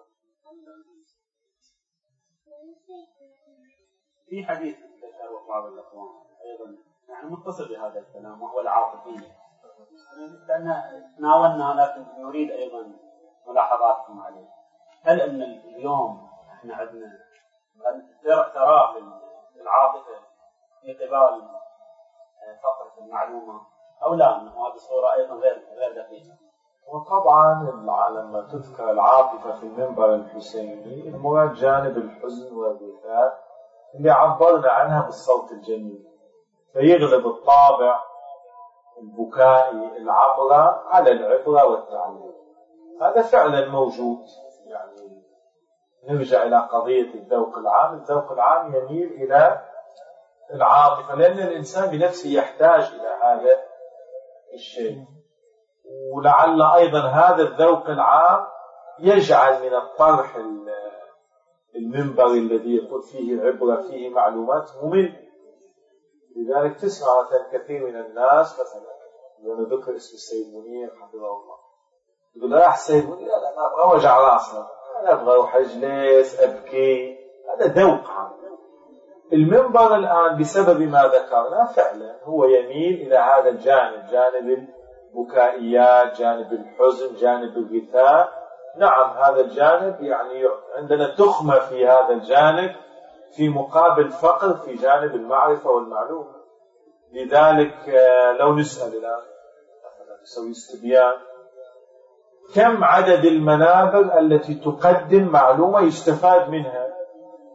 A: في حديث ذكره بعض الأخوان أيضا يعني متصل بهذا الكلام وهو العاطفية. لأن تناولنا لكن نريد أيضا ملاحظاتكم عليه. هل أن اليوم احنا عندنا تراخي العاطفة في قبال فقط المعلومة أو لا، أنه هذه الصورة أيضا غير غير دقيقة؟
C: وطبعا لما تذكر العاطفة في المنبر الحسيني المراد جانب الحزن والبكاء اللي عبرنا عنها بالصوت الجميل، فيغلب الطابع البكائي العبرة على العبرة والتعليم. هذا فعلا موجود. يعني نرجع إلى قضية الذوق العام. الذوق العام يميل إلى العاطفة لأن الإنسان بنفسه يحتاج إلى هذا الشيء. ولعل أيضا هذا الذوق العام يجعل من الطرح المنبر الذي يكون فيه عبرة فيه معلومات ممل. لذلك تسمع مثلا كثير من الناس مثلا لما ذكر اسم السيد منير حفظه الله يقول راح السيد منير أنا ما أبغى وجع راسه، أنا أبغى أروح أجلس أبكي. هذا ذوق عام. المنبر الآن بسبب ما ذكرنا فعلا هو يميل إلى هذا الجانب، جانب البكائيات، جانب الحزن، جانب الغثاء. نعم هذا الجانب يعني عندنا تخمة في هذا الجانب في مقابل فقر في جانب المعرفة والمعلومة. لذلك لو نسأل الآن نسوي استبيان كم عدد المنابر التي تقدم معلومة يستفاد منها؟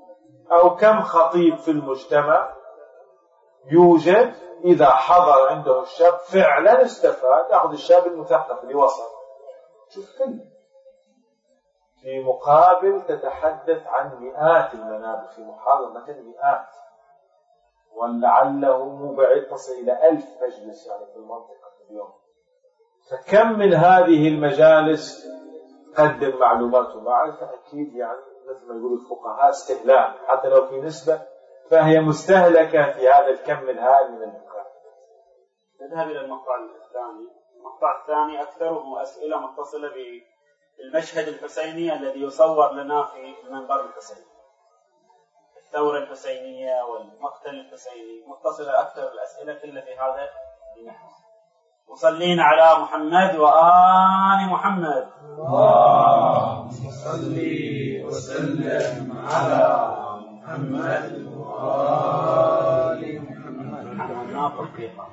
C: أو كم خطيب في المجتمع يوجد إذا حضر عنده الشاب فعلا استفاد، يأخذ الشاب المثقف اللي وصل. شوف كله في مقابل تتحدث عن مئات المنابر في محاضرة، مثلا مئات، ولعله مو بعيد تصل إلى ألف مجلس يعني في المنطقة اليوم. فكم من هذه المجالس قدم معلومات ومعرفة، أكيد يعني مثل ما يقول الفقهاء استهلاك، حتى لو في نسبة فهي مستهلكة في هذا الكم الهائل من المقالات.
A: نذهب إلى المقطع الثاني. المقطع الثاني أكثره أسئلة متصلة بالمشهد الحسيني الذي يصور لنا في المنبر الحسيني. الثورة الحسينية والمقتل الحسيني متصلة أكثر الأسئلة كلها في هذا النحو. وصلينا على محمد وآل محمد.
B: اللهم صل وسلم على محمد وآل محمد.
A: حملنا تطبيقا.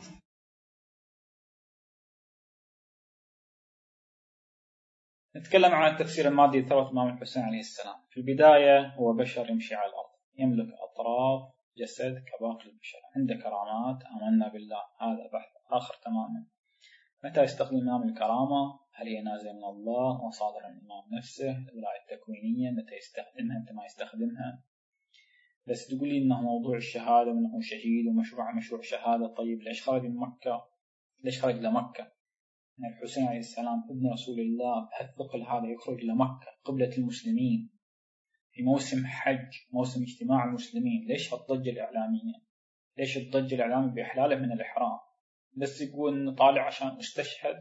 G: نتكلم عن التفسير المادي لثورة الإمام الحسين عليه السلام. في البداية هو بشر يمشي على الأرض، يملك أطراف جسد كباقي البشر، عنده كرامات، آمنا بالله، هذا بحث آخر تماما. متى يستخدم الإمام الكرامة؟ هل هي نازلة من الله وصادرة من الإمام نفسه؟ الولاية التكوينية متى يستخدمها متى ما يستخدمها؟ بس تقول لي إنه موضوع الشهادة وإنه شهيد ومشروع مشروع شهادة. طيب ليش خرج من مكة؟ ليش خرج لمكة؟ إن الحسين عليه السلام ابن رسول الله بهالثقل هذا يخرج لمكة قبلة المسلمين في موسم حج، موسم اجتماع المسلمين. ليش هالضجة الإعلامية؟ ليش الضجة الإعلامية بإحلاله من الإحرام؟ بس يقول إنه طالع عشان استشهد.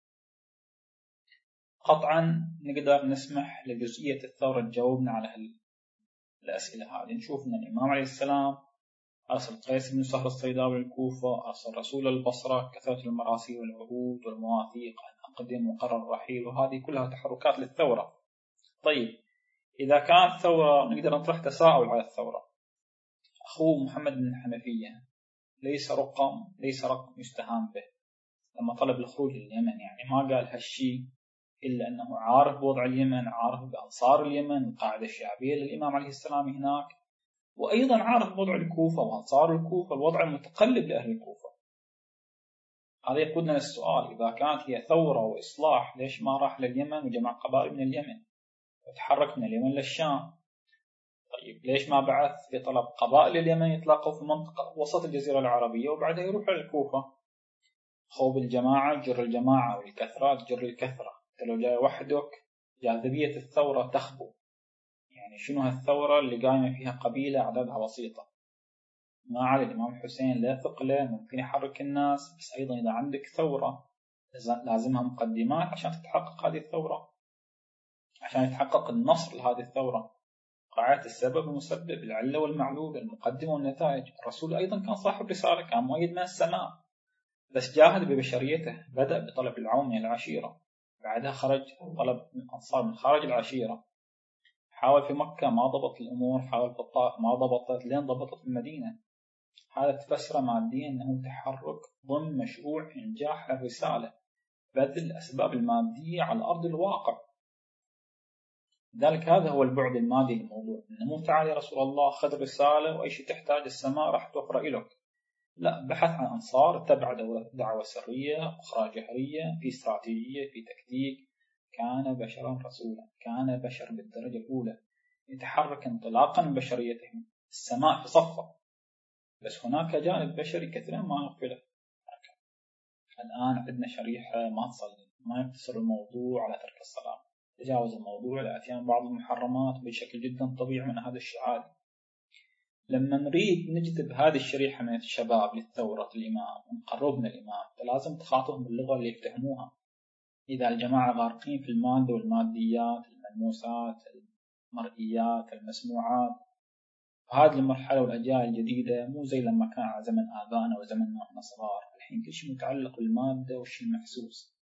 G: قطعا نقدر نسمح لجزئية الثورة تجاوبنا على هالأسئلة هذه. نشوف أن الإمام عليه السلام أرسل قيس بن سهر الصيداوي للكوفة، أرسل رسول البصرة، كثرة المراسيل والعهود والمواثيق أن أقدم وقرر الرحيل، وهذه كلها تحركات للثورة. طيب إذا كانت الثورة نقدر نطرح تساؤل على الثورة. أخوه محمد بن الحنفية ليس رقم ليس رقم يستهان به لما طلب الخروج لليمن، يعني ما قال هالشيء إلا أنه عارف بوضع اليمن، عارف بأنصار اليمن، القاعدة الشعبية للإمام عليه السلام هناك، وأيضا عارف بوضع الكوفة وأنصار الكوفة، الوضع المتقلب لأهل الكوفة. هذا يقودنا للسؤال، إذا كانت هي ثورة وإصلاح ليش ما راح لليمن وجمع قبائل من اليمن وتحرك من اليمن للشام؟ طيب ليش ما بعث في طلب قبائل اليمن يتلاقوا في منطقة وسط الجزيرة العربية وبعدها يروحوا للكوفة؟ خوب الجماعة جر الجماعة والكثرة جر الكثرة. أنت لو جاي وحدك جاذبية الثورة تخبو. يعني شنو هالثورة اللي قايمة فيها قبيلة عددها بسيطة؟ ما على الإمام حسين لا ثقله ممكن يحرك الناس، بس أيضا إذا عندك ثورة لازمها مقدمات عشان تتحقق هذه الثورة، عشان يتحقق النصر لهذه الثورة. قاعدة السبب والمسبب، العلة والمعلول، المقدمة والنتائج. الرسول أيضا كان صاحب رسالة، كان مؤيد من السماء، بس جاهد ببشريته. بدأ بطلب العون من العشيرة، بعدها خرج طلب من الأنصار من خارج العشيرة. حاول في مكة ما ضبط الأمور، حاول في الطائف ما ضبطت، لين ضبطت في المدينة. هذا تفسر ماديا أنه تحرك ضمن مشروع إنجاح الرسالة، بذل الأسباب المادية على أرض الواقع. لذلك هذا هو البعد المادي للموضوع، إنه مو تعال يا رسول الله خذ رسالة وأي شيء تحتاج السماء راح توفر إليك. لا، بحث عن أنصار، تبع دعوة سرية، أخرى جهرية، في استراتيجية، في تكتيك. كان بشرا رسولا، كان بشر بالدرجة الأولى، يتحرك انطلاقا من بشريته، السماء في صفه. بس هناك جانب بشري كثيرا ما نغفله. الآن عندنا شريحة ما تصلي، ما يقتصر الموضوع على ترك الصلاة، تجاوز الموضوع لأتيان بعض المحرمات بشكل جدا طبيعي من هذا الشعار. لما نريد نجذب هذه الشريحة من الشباب للثورة الإمام ونقرب من الإمام، فلازم تخاطبهم باللغة اللي يفتهموها. إذا الجماعة غارقين في المادة والماديات، الملموسات، المرئيات، المسموعات، فهذه المرحلة والأجيال الجديدة مو زي لما كان على زمن آبائنا وزمننا وإحنا صغار. الحين كل شيء متعلق بالمادة والشيء المحسوس.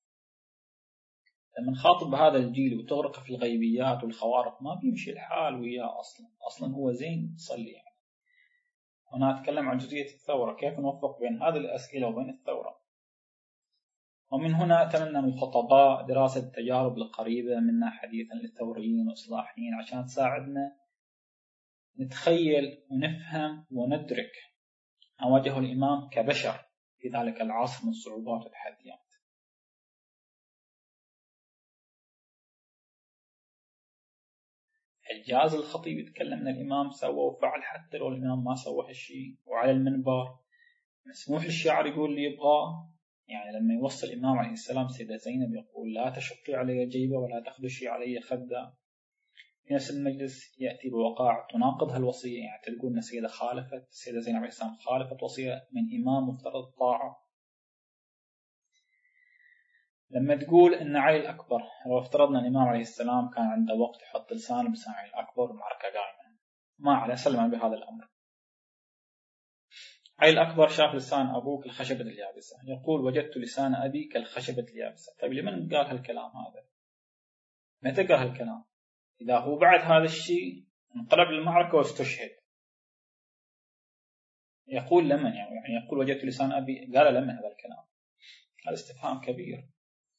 G: لما نخاطب بهذا الجيل وتغرق في الغيبيات والخوارق ما بيمشي الحال وياه أصلا. أصلا هو زين تصلي يعني. هنا أتكلم عن جزئية الثورة، كيف نوفق بين هذه الأسئلة وبين الثورة. ومن هنا أتمنى من الخطباء دراسة التجارب القريبة منا حديثا للثوريين والإصلاحيين عشان تساعدنا نتخيل ونفهم وندرك ما واجهه الإمام كبشر في ذلك العصر من صعوبات وتحديات. الجاز الخطيب يتكلم أن الإمام سوى وفعل حتى لو الإمام ما سوى هالشيء، وعلى المنبر مسموح للشاعر يقول اللي يبغاه. يعني لما يوصل الإمام عليه السلام سيدة زينب يقول لا تشقي علي جيبة ولا تخدشي علي خدة، في نفس المجلس يأتي بوقائع تناقض هالوصية. يعني تقول أن السيدة خالفت السيدة زينب عليه السلام خالفت وصية من إمام مفترض الطاعة. لما تقول أن علي الأكبر، لو افترضنا الإمام عليه السلام كان عنده وقت يحط لسانه بلسان علي الأكبر والمعركة قائمة، ما عليه سلم بهذا الأمر. علي الأكبر شاف لسان أبوه كالخشبة اليابسة، يقول وجدت لسان أبي كالخشبة اليابسة. طيب لمن قال هالكلام هذا؟ متى قال هالكلام؟ إذا هو بعد هذا الشيء انقلب للمعركة واستشهد، يقول لمن؟ يعني يقول وجدت لسان أبي، قال لمن هذا الكلام؟ هذا استفهام كبير.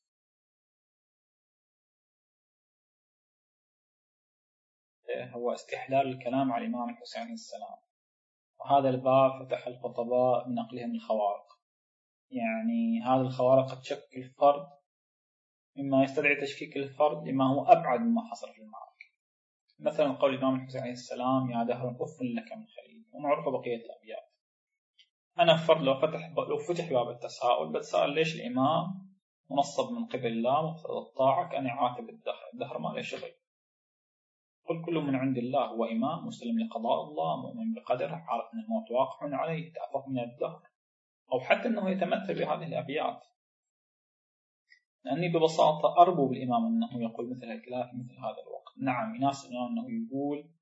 G: هو استحلال الكلام على الإمام الحسين عليه السلام، وهذا الباب فتح الخطباء من نقلهم الخوارق. يعني هذا الخوارق قد تشكل فرد مما يستدعي تشكيك الفرد لما هو أبعد مما حصل في المعركة. مثلا قول الإمام الحسين عليه السلام يا دهر أف لك من خليل، ومعروفة بقية الأبيات. أنا فرد لو فتح لو فتح باب التساؤل بتسأل ليش الإمام منصب من قبل الله مفترض الطاعة كأن يعاتب الدهر، الدهر ما له شغل. قل كل من عند الله هو إمام مسلم لقضاء الله مؤمن بقدره عارف أن الموت واقع عليه تأفق من الدهر، أو حتى أنه يتمثل بهذه الأبيات. لأني ببساطة أربو بالإمام أنه يقول مثل الكلام في مثل هذا الوقت. نعم يناسب أنه يقول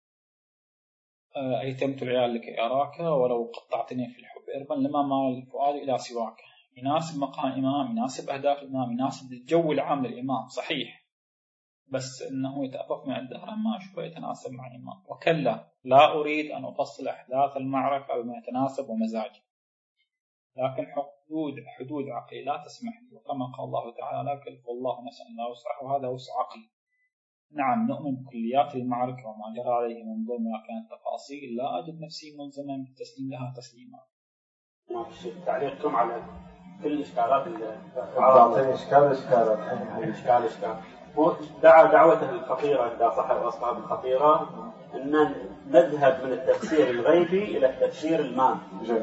G: أيتمت العيال لكي أراك ولو قطعتني في الحب إربا لما مال الفؤاد إلى سواك. يناسب مقام الإمام، يناسب أهداف الإمام، يناسب الجو العام للإمام صحيح، بس أنه يتأفق من الدهر ما أشوفه يتناسب مع الإمام. وكلا لا أريد أن أفصل أحداث المعركة بما يتناسب ومزاجي، لكن حدود حدود عقلي لا تسمح لي، وكما قال الله تعالى لا يكلف الله نفسا إلا وسعها وهذا وسع عقلي. نعم نؤمن بكليات المعركة وما جرى عليه من ضمن ما كانت تفاصيل، لا أجد نفسي ملزما بالتسليم لها تسليما.
A: تعليقكم على كل الإشكالات اللي
C: أعطيني إشكال إشكالات
A: إشكال إشكال هو دعا دعوته الخطيرة إذا صح أصحاب الخطيرة أن نذهب من التفسير الغيبي إلى التفسير المادي.
C: جميل.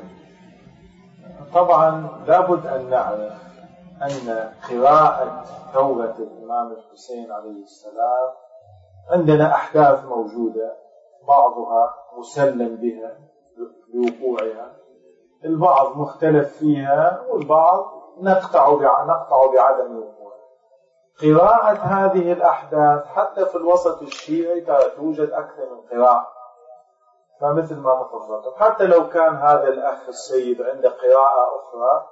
C: طبعا لابد أن نعرف أن قراءة توبة الإمام الحسين عليه السلام عندنا أحداث موجودة، بعضها مسلم بها بوقوعها، البعض مختلف فيها، والبعض نقطع نقطع بعدم وقوعها. قراءة هذه الأحداث حتى في الوسط الشيعي توجد أكثر من قراءة، فمثل ما تفضلتم حتى لو كان هذا الأخ السيد عنده قراءة أخرى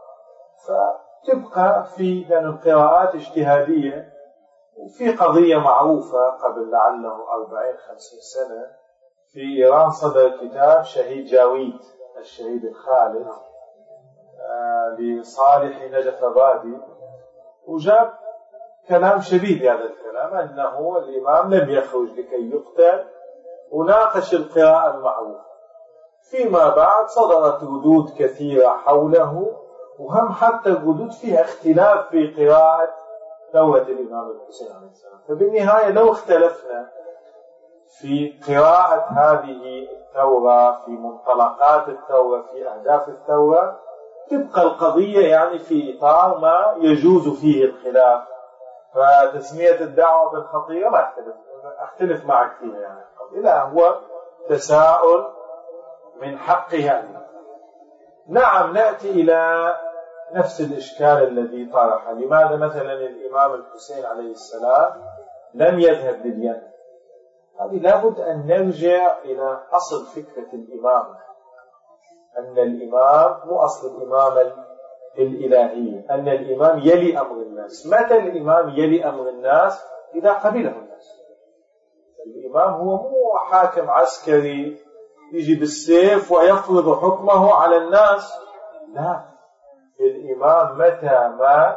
C: فتبقى في لأن القراءات اجتهادية. وفي قضية معروفة قبل لعله أربعين خمسين سنة في إيران صدر كتاب شهيد جاويد الشهيد الخالد آه لصالح نجفبادي، وجاب كلام شبيه بهذا الكلام أنه الإمام لم يخرج لكي يقتل، وناقش القراءة المعروفة. فيما بعد صدرت ردود كثيرة حوله، وهم حتى الردود فيها اختلاف في قراءة توبة الإمام الحسين عليه السلام. فبالنهاية لو اختلفنا في قراءة هذه الثورة، في منطلقات الثورة، في أهداف الثورة، تبقى القضية يعني في إطار ما يجوز فيه الخلاف. فتسمية الدعوة بالخطيرة ما أختلف أختلف معك فيها يعني القضية، لا هو تساؤل من حقها يعني. نعم نأتي إلى نفس الإشكال الذي طرح، لماذا مثلا الإمام الحسين عليه السلام لم يذهب لليمن؟ هذه لابد أن نرجع إلى أصل فكرة الإمامة، أن الإمام مو أصل الإمامة الإلهية، أن الإمام يلي أمر الناس. متى الإمام يلي أمر الناس؟ إذا قبله الناس. الإمام هو مو حاكم عسكري يجي بالسيف ويفرض حكمه على الناس، لا، الإمام متى ما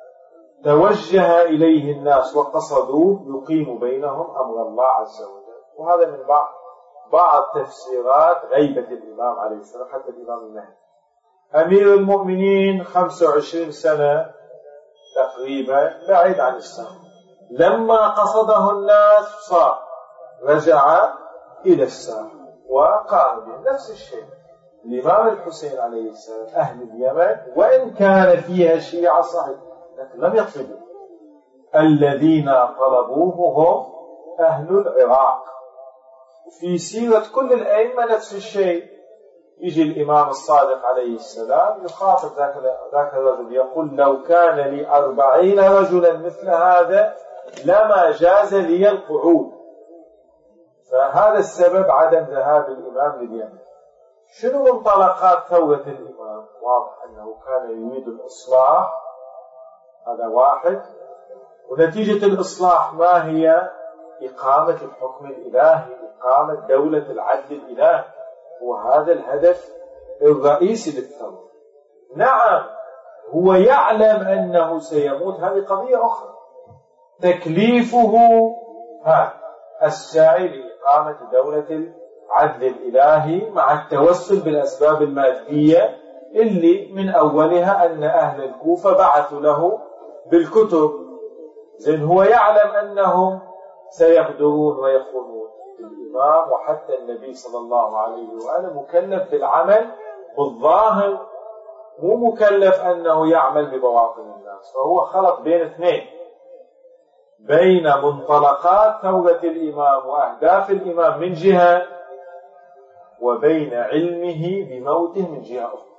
C: توجه إليه الناس وقصدوه يقيم بينهم أمر الله عز وجل. وهذا من بعض بعض تفسيرات غيبة الإمام عليه السلام حتى الإمام المهدي. أمير المؤمنين خمسة وعشرين سنة تقريبا بعيد عن الساحة، لما قصده الناس صار رجع إلى الساحة وقام نفس الشيء. الإمام الحسين عليه السلام أهل اليمن وإن كان فيها شيعة صحيح لكن لم يطلبوا، الذين طلبوه هم أهل العراق. في سيرة كل الأئمة نفس الشيء، يجي الإمام الصادق عليه السلام يخاطب ذاك الرجل يقول لو كان لي أربعين رجلا مثل هذا لما جاز لي القعود. فهذا السبب عدم ذهاب الإمام لليمن. شنو منطلقات ثورة الإمام؟ واضح أنه كان يريد الإصلاح، هذا واحد. ونتيجة الإصلاح ما هي؟ إقامة الحكم الإلهي، إقامة دولة العدل الإلهي، وهذا الهدف الرئيسي للثورة. نعم هو يعلم أنه سيموت، هذه قضية أخرى. تكليفه ها السعي لإقامة دولة العدل الإلهي مع التوسل بالأسباب المادية اللي من أولها أن أهل الكوفة بعثوا له بالكتب. زين هو يعلم أنهم سيغدرون ويخونون الإمام، وحتى النبي صلى الله عليه وآله مكلف بالعمل بالظاهر، مو مكلف أنه يعمل ببواطن الناس. فهو خلط بين اثنين، بين منطلقات ثورة الإمام وأهداف الإمام من جهة، وبين علمه بموته من جهة أخرى.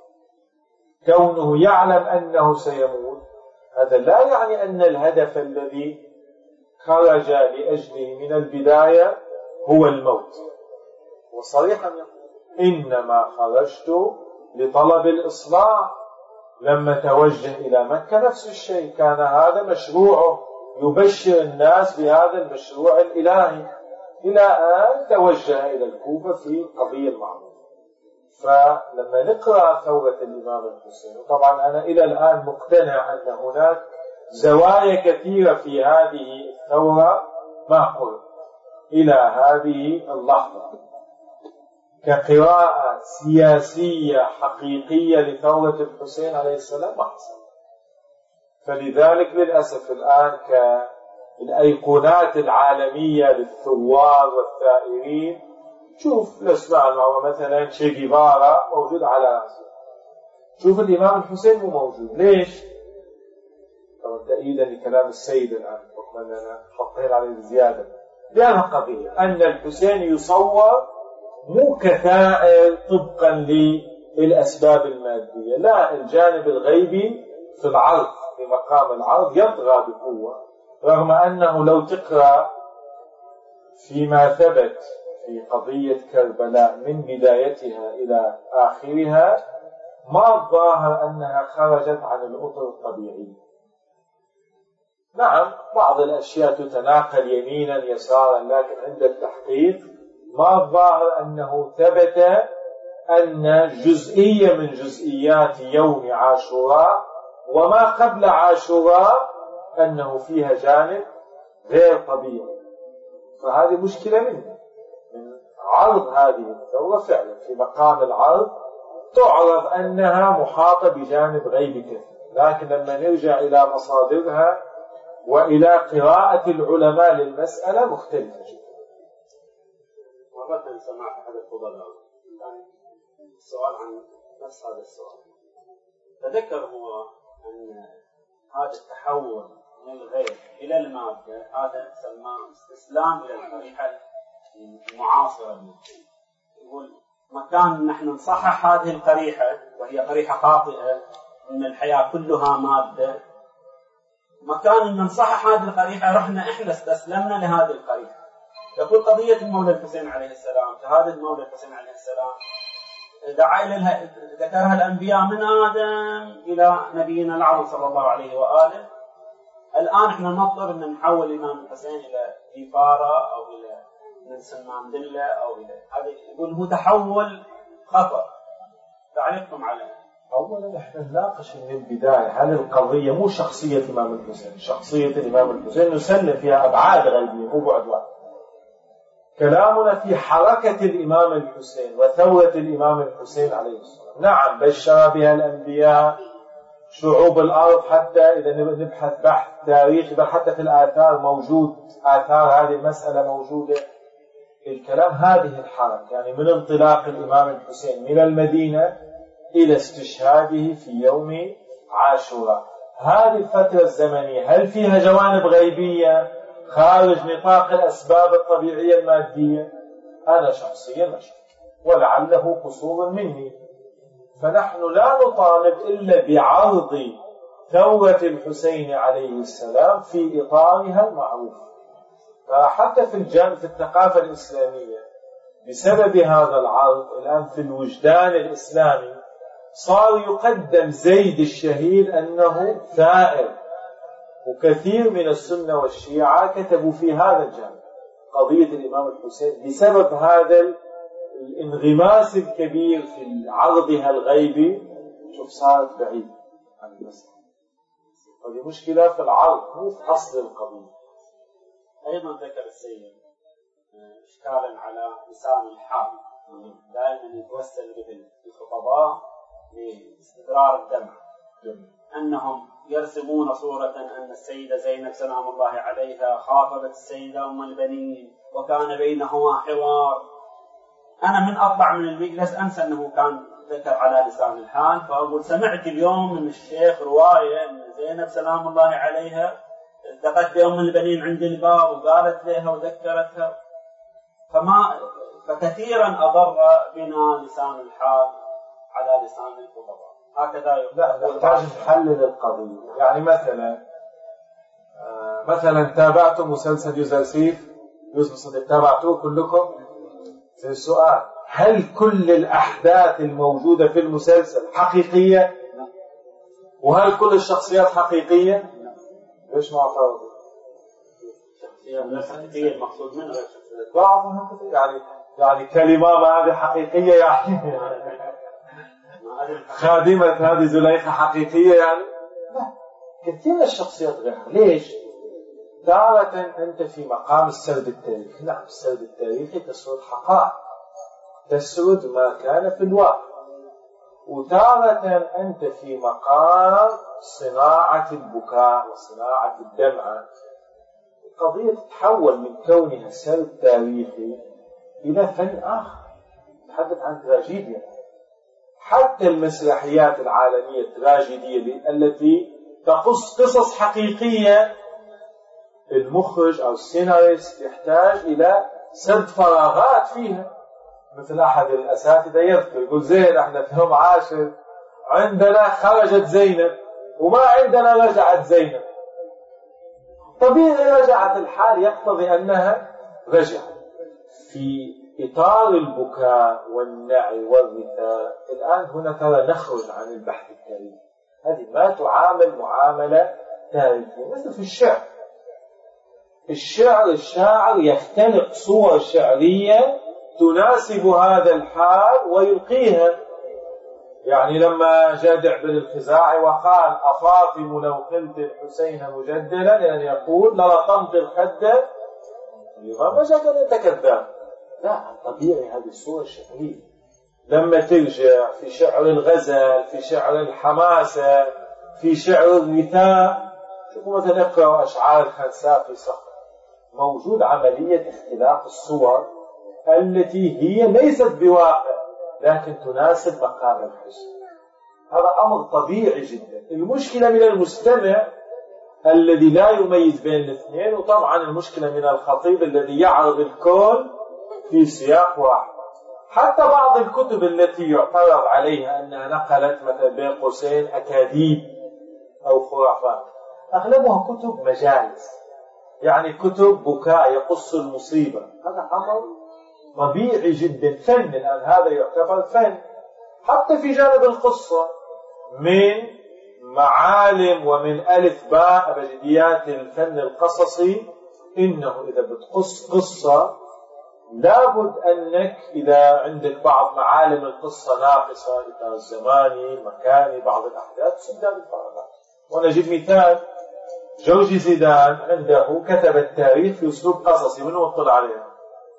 C: كونه يعلم أنه سيموت هذا لا يعني أن الهدف الذي خرج لأجله من البداية هو الموت. وصريحا يقول إنما خرجت لطلب الإصلاح. لما توجه إلى مكة نفس الشيء، كان هذا مشروعه، يبشر الناس بهذا المشروع الإلهي، إلى أن توجه إلى الكوفة في القضية المعروفة. فلما نقرأ ثورة الإمام الحسين، وطبعا أنا إلى الآن مقتنع أن هناك زوايا كثيرة في هذه الثورة ما قلت إلى هذه اللحظة كقراءة سياسية حقيقية لثورة الحسين عليه السلام ما حصل. فلذلك للأسف الآن كالأيقونات العالمية للثوار والثائرين، شوف الأسماء المعروفة مثلا تشي جيفارا موجود على رأسه، شوف الإمام الحسين مو موجود. ليش؟ طبعا تأييدا لكلام السيد الآن حكما أننا حطينا عليه زيادة، لأنها قضية أن الحسين يصور مو كثائر طبقا للأسباب المادية، لا، الجانب الغيبي في العرض، في مقام العرض يطغى بقوة. رغم أنه لو تقرأ فيما ثبت في قضية كربلاء من بدايتها إلى آخرها ما الظاهر أنها خرجت عن الأطر الطبيعية. نعم بعض الأشياء تتناقل يمينا يسارا، لكن عند التحقيق ما الظاهر أنه ثبت أن جزئية من جزئيات يوم عاشوراء وما قبل عاشوراء أنه فيها جانب غير طبيعي. فهذه مشكلة منه، من عرض هذه الثورة فعلا في مقام العرض تعرض أنها محاطة بجانب غيبي كثير، لكن لما نرجع إلى مصادرها وإلى قراءة العلماء للمسألة مختلفة جدا.
A: مرة سمعت أحد الفضلاء يعني السؤال عن نفس هذا السؤال، فذكر هو أن هذا التحول من الغيب إلى المادة هذا سماه استسلام إلى القريحة المعاصرة. يقول مكان نحن نصحح هذه القريحة وهي قريحة خاطئة أن الحياة كلها مادة، مكان أن نصحح هذه القريحة رحنا إحنا استسلمنا لهذه القريحة. يقول قضية المولى الحسين عليه السلام، شهادة المولى الحسين عليه السلام دعا إليها ذكرها الأنبياء من آدم إلى نبينا العظيم صلى الله عليه وآله. الآن إحنا نضطر أن نحول الإمام الحسين إلى جيفارا أو إلى نلسون مانديلا أو إلى هذا. يقول هو تحول خطأ. تعليقكم عليه؟
C: أولا احنا نناقش من البداية هل القضية مو شخصية الإمام الحسين، شخصية الإمام الحسين نسلم فيها أبعاد غيبية مو بعد واحد. كلامنا في حركة الإمام الحسين وثورة الإمام الحسين عليه السلام. نعم بشر بها الأنبياء شعوب الأرض، حتى إذا نبحث بحث تاريخي بل حتى في الآثار موجود، آثار هذه المسألة موجودة. الكلام هذه الحركة يعني من انطلاق الإمام الحسين من المدينة إلى استشهاده في يوم عاشوراء، هذه الفترة الزمنية هل فيها جوانب غيبية خارج نطاق الأسباب الطبيعية المادية؟ أنا شخصيا ما شفت، ولعله قصور مني. فنحن لا نطالب إلا بعرض ثورة الحسين عليه السلام في إطارها المعروف. فحتى في الجانب في الثقافة الإسلامية بسبب هذا العرض الآن في الوجدان الإسلامي صار يقدم زيد الشهيد أنه ثائر، وكثير من السنة والشيعة كتبوا في هذا الجانب قضية الإمام الحسين بسبب هذا الانغماس الكبير في عرضها الغيبي. شوف صارت بعيد عن المسألة، هذه مشكلة في العرض مو في أصل القضية.
A: أيضا ذكر السيد إشكالا على لسان الحال دائما يتوسل به الخطباء لاستدرار الدمع، أنهم يرسمون صورة أن السيدة زينب سلام الله عليها خاطبت السيدة أم البنين وكان بينهما حوار. أنا من أطلع من المجلس أنسى أنه كان ذكر على لسان الحال، فأقول سمعت اليوم من الشيخ رواية أن زينب سلام الله عليها التقت بأم البنين عند الباب وقالت لها وذكرتها. فما فكثيرا أضر بنا لسان الحال على لسان الخطباء. هكذا
C: لا نحتاج نحلل القضية. يعني مثلا آه مثلا تابعتم مسلسل يوسف يوسف صديق، تابعتوه كلكم؟ السؤال هل كل الأحداث الموجودة في المسلسل حقيقية؟ وهل كل الشخصيات حقيقية؟ ليش ما اعترضوا؟
A: شخصيات غير حقيقية المقصود منها
C: بعضها يعني يعني كلمة ما هذه حقيقية يعني خادمة هذه زليخة حقيقية يعني؟ لا، كثير من الشخصيات غيرها. ليش؟ تارة أنت في مقام السرد التاريخي، نعم السرد التاريخي تسرد حقائق، تسرد ما كان في الواقع، وتارة أنت في مقام صناعة البكاء وصناعة الدمعة. القضية تتحول من كونها سرد تاريخي إلى فن آخر، تحدث عن تراجيديا. حتى المسرحيات العالمية التراجيدية التي تقص قصص حقيقية، المخرج أو السيناريست يحتاج إلى سد فراغات فيها. مثل أحد الأساتذة يذكر يقول زين احنا في يوم عاشر عندنا خرجت زينب وما عندنا رجعت زينب. طبيعي رجعت الحال يقتضي أنها رجعت. في إطار البكاء والنعي والرثاء الآن هنا ترى نخرج عن البحث التاريخي، هذه ما تعامل معاملة تاريخية. مثل في الشعر، الشعر الشاعر يختلق صور شعرية تناسب هذا الحال ويلقيها. يعني لما جادع بن الخزاعي وقال أفاطم لو قلت الحسين مجدلا يعني يقول للطمت الخد ما جاء أنت كذاب. لا، طبيعي هذه الصورة الشعرية. لما ترجع في شعر الغزل، في شعر الحماسة، في شعر الرثاء، شوفوا مثلا اقرأوا أشعار الخنساء في صخر، موجود عملية اختلاق الصور التي هي ليست بواقع لكن تناسب مقام الحسن. هذا أمر طبيعي جدا. المشكلة من المستمع الذي لا يميز بين الاثنين، وطبعا المشكلة من الخطيب الذي يعرض الكون في سياق واحد. حتى بعض الكتب التي يعترض عليها أنها نقلت مثلا بين قوسين أكاذيب أو خرافات، أغلبها كتب مجالس، يعني كتب بكاء يقص المصيبة. هذا أمر طبيعي جدا، فن الآن هذا يعتبر فن. حتى في جانب القصة من معالم ومن ألف باء أبجديات الفن القصصي إنه إذا بتقص قصة لابد أنك إذا عندك بعض معالم القصة ناقصة، إطار الزماني المكاني بعض الأحداث تسدها بالفراغات. ونجد مثال جورج زيدان عنده كتب التاريخ في أسلوب قصصي، من هو اطلع عليه؟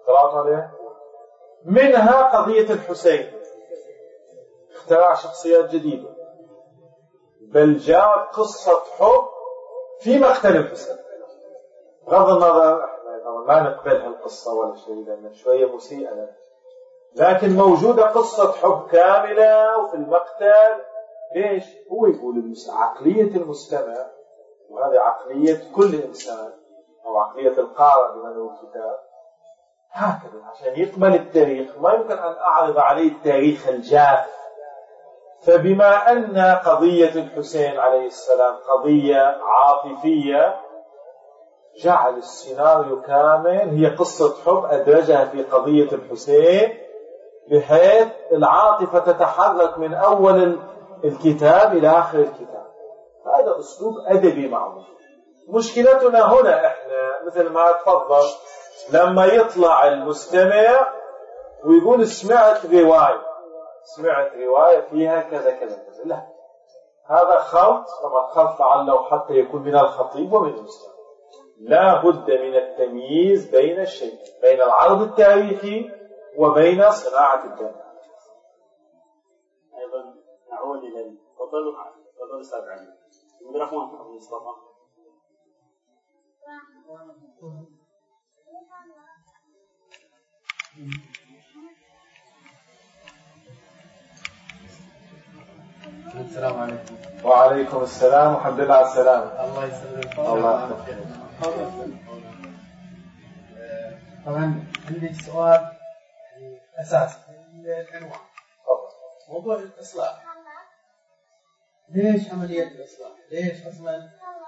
C: قرأت عليه؟ منها قضية الحسين، اخترع شخصيات جديدة، بل جاء قصة حب في مقتل الحسين. بغض النظر ما نقبل هالقصة ولا شيء لأنها شوية مسيئة، لكن موجودة قصة حب كاملة وفي المقتل. ليش؟ هو يقول عقلية المستمع، وهذه عقلية كل إنسان أو عقلية القارئ بمن هو الكتاب، هكذا عشان يقبل التاريخ ما يمكن أن أعرض عليه التاريخ الجاف. فبما أن قضية الحسين عليه السلام قضية عاطفية، جعل السيناريو كامل هي قصة حب أدرجها في قضية الحسين، بحيث العاطفة تتحرك من أول الكتاب إلى آخر الكتاب. هذا أسلوب أدبي معروف. مشكلتنا هنا إحنا مثل ما تفضل لما يطلع المستمع ويقول سمعت رواية سمعت رواية فيها كذا كذا كذا، لا، هذا خلط. طبعا خلط لعله حتى يكون من الخطيب ومن المستمع. لا بد من التمييز بين الشيء، بين العرض التاريخي وبين صناعة الجمع.
A: أيضا نعود إلى الفضل فضل أستاذ علي الميكروفون حق مصطفى.
I: السلام عليكم.
C: وعليكم السلام والحمد لله على السلامة.
I: الله يسلمك.
C: الله
I: يسلمك. طبعا عندي سؤال أساسي العنوان موضوع الإصلاح. ليش عملية الإصلاح؟ ليش أصلا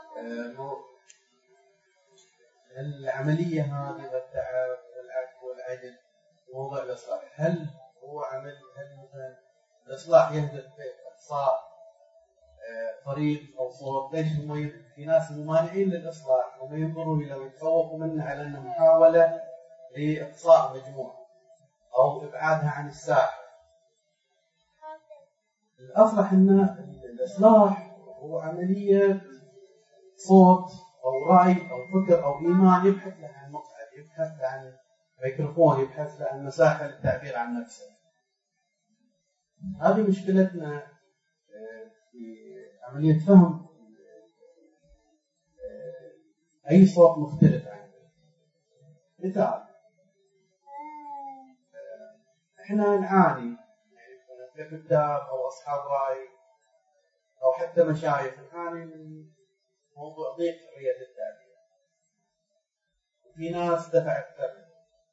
I: العملية هذه والتعب والعك والعجل موضوع الإصلاح؟ هل هو عمل هل مثلا الإصلاح يهدف إقصاء طريق أو صوت؟ ليش هم في ناس ممانعين للإصلاح وما ينظروا إلى ويتخوفوا منه على أنه محاولة لإقصاء مجموعة أو إبعادها عن الساحة؟ الأصلح أن الإصلاح هو عملية صوت أو رأي أو فكر أو إيمان يبحث له عن مقعد، يبحث عن ميكروفون، يبحث له عن مساحة للتعبير عن نفسه. هذه مشكلتنا في عملية فهم أي صوت مختلف عنه. مثال، إحنا نعاني ككتاب أو أصحاب رأي أو حتى مشايخ نعاني من موضوع ضيق حرية التعبير. في ناس دفعت ثمن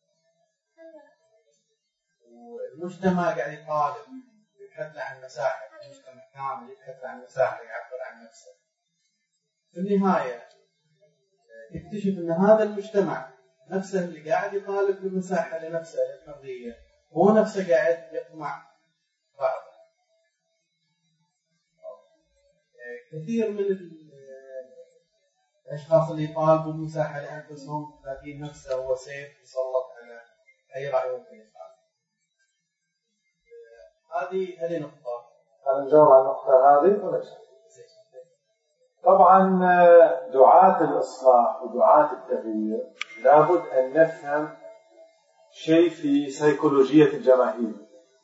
I: والمجتمع قاعد يطالب يبحث له عن مساحة، المجتمع كامل يبحث عن مساحة يعبر عن نفسه. في النهاية يكتشف أن هذا المجتمع نفسه اللي قاعد يطالب بمساحة لنفسه للحرية هو نفسه قاعد يقمع بعض. كثير من الأشخاص اللي يطالبوا بمساحة لأنفسهم لكن نفسه هو سيف يسلط على أي رأي ممكن يفعل. هذه هذه نقطة.
C: أنا نجاوب على النقطة هذه ولا شيء؟ طبعا دعاة الإصلاح ودعاة التغيير لابد أن نفهم شيء في سيكولوجية الجماهير،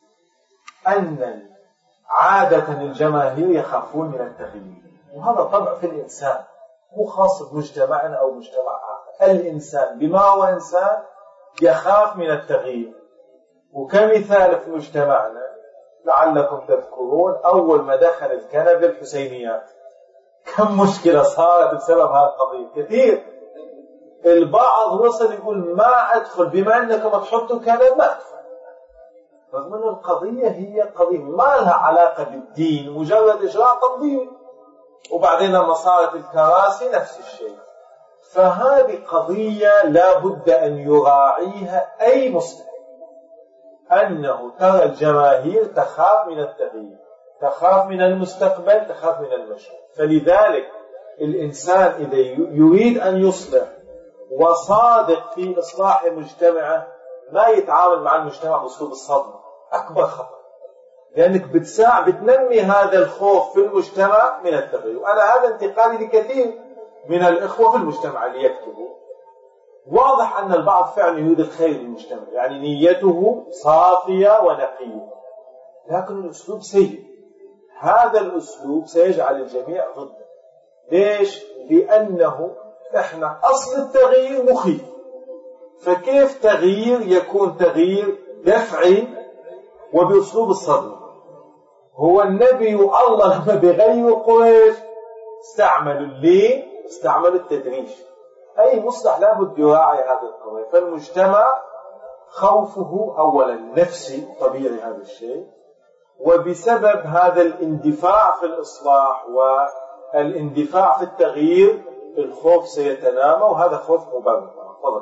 C: أن عادة الجماهير يخافون من التغيير، وهذا طبع في الإنسان مو خاص بمجتمعنا أو مجتمع آخر. الإنسان بما هو إنسان يخاف من التغيير. وكمثال في مجتمعنا لعلكم تذكرون أول ما دخل الكنبة الحسينيات كم مشكلة صارت بسبب هذه القضية كثير. البعض وصل يقول ما أدخل بما أنكم تحطوا كنبة ما أدخل، رغم أن القضية هي قضية ما لها علاقة بالدين، مجرد إجراء تنظيم. وبعدين لما صارت الكراسي نفس الشيء. فهذه قضية لا بد أن يراعيها أي مسلم، أنه ترى الجماهير تخاف من التغيير، تخاف من المستقبل، تخاف من المشروع. فلذلك الإنسان إذا يريد أن يصلح وصادق في إصلاح مجتمعه ما يتعامل مع المجتمع بأسلوب الصدمة. أكبر خطأ، لأنك بتساع بتنمي هذا الخوف في المجتمع من التغيير. وأنا هذا انتقالي لكثير من الإخوة في المجتمع اللي يكتبوا واضح أن البعض فعلا يريد الخير للمجتمع، يعني نيته صافية ونقية، لكن الأسلوب سيء. هذا الأسلوب سيجعل الجميع ضده. ليش؟ لأنه إحنا أصل التغيير مخيف، فكيف تغيير يكون تغيير دفعي وبأسلوب الصدمة؟ هو النبي الله لما بيغير قريش استعملوا اللين، استعملوا التدريج. أي مصلح لابد يراعي هذا القضية. فالمجتمع خوفه أولا نفسي طبيعي هذا الشيء، وبسبب هذا الاندفاع في الإصلاح والاندفاع في التغيير الخوف سيتنامى، وهذا خوف مبرر. تفضل.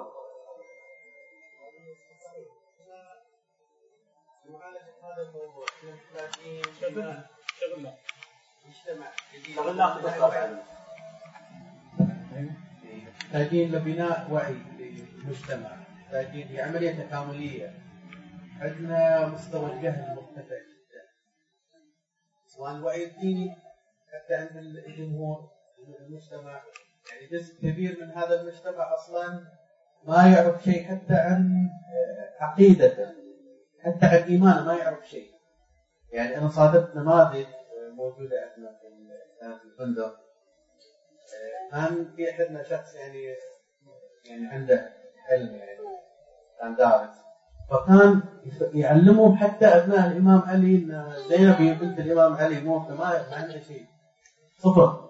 I: محتاجين لبناء وعي للمجتمع، محتاجين لعملية تكاملية. عندنا مستوى الجهل مرتفع جدا، سواء الوعي الديني حتى عند الجمهور المجتمع. يعني جزء كبير من هذا المجتمع أصلا ما يعرف شيء حتى عن عقيدته، حتى عن إيمانه ما يعرف شيء. يعني أنا صادفت نماذج موجودة عندنا في الفندق، كان في أحدنا شخص يعني يعني عنده علم، يعني كان دارس، فكان يعلمهم حتى أبناء الإمام علي إن زينب بنت الإمام علي موت، ما عنده شيء، صفر.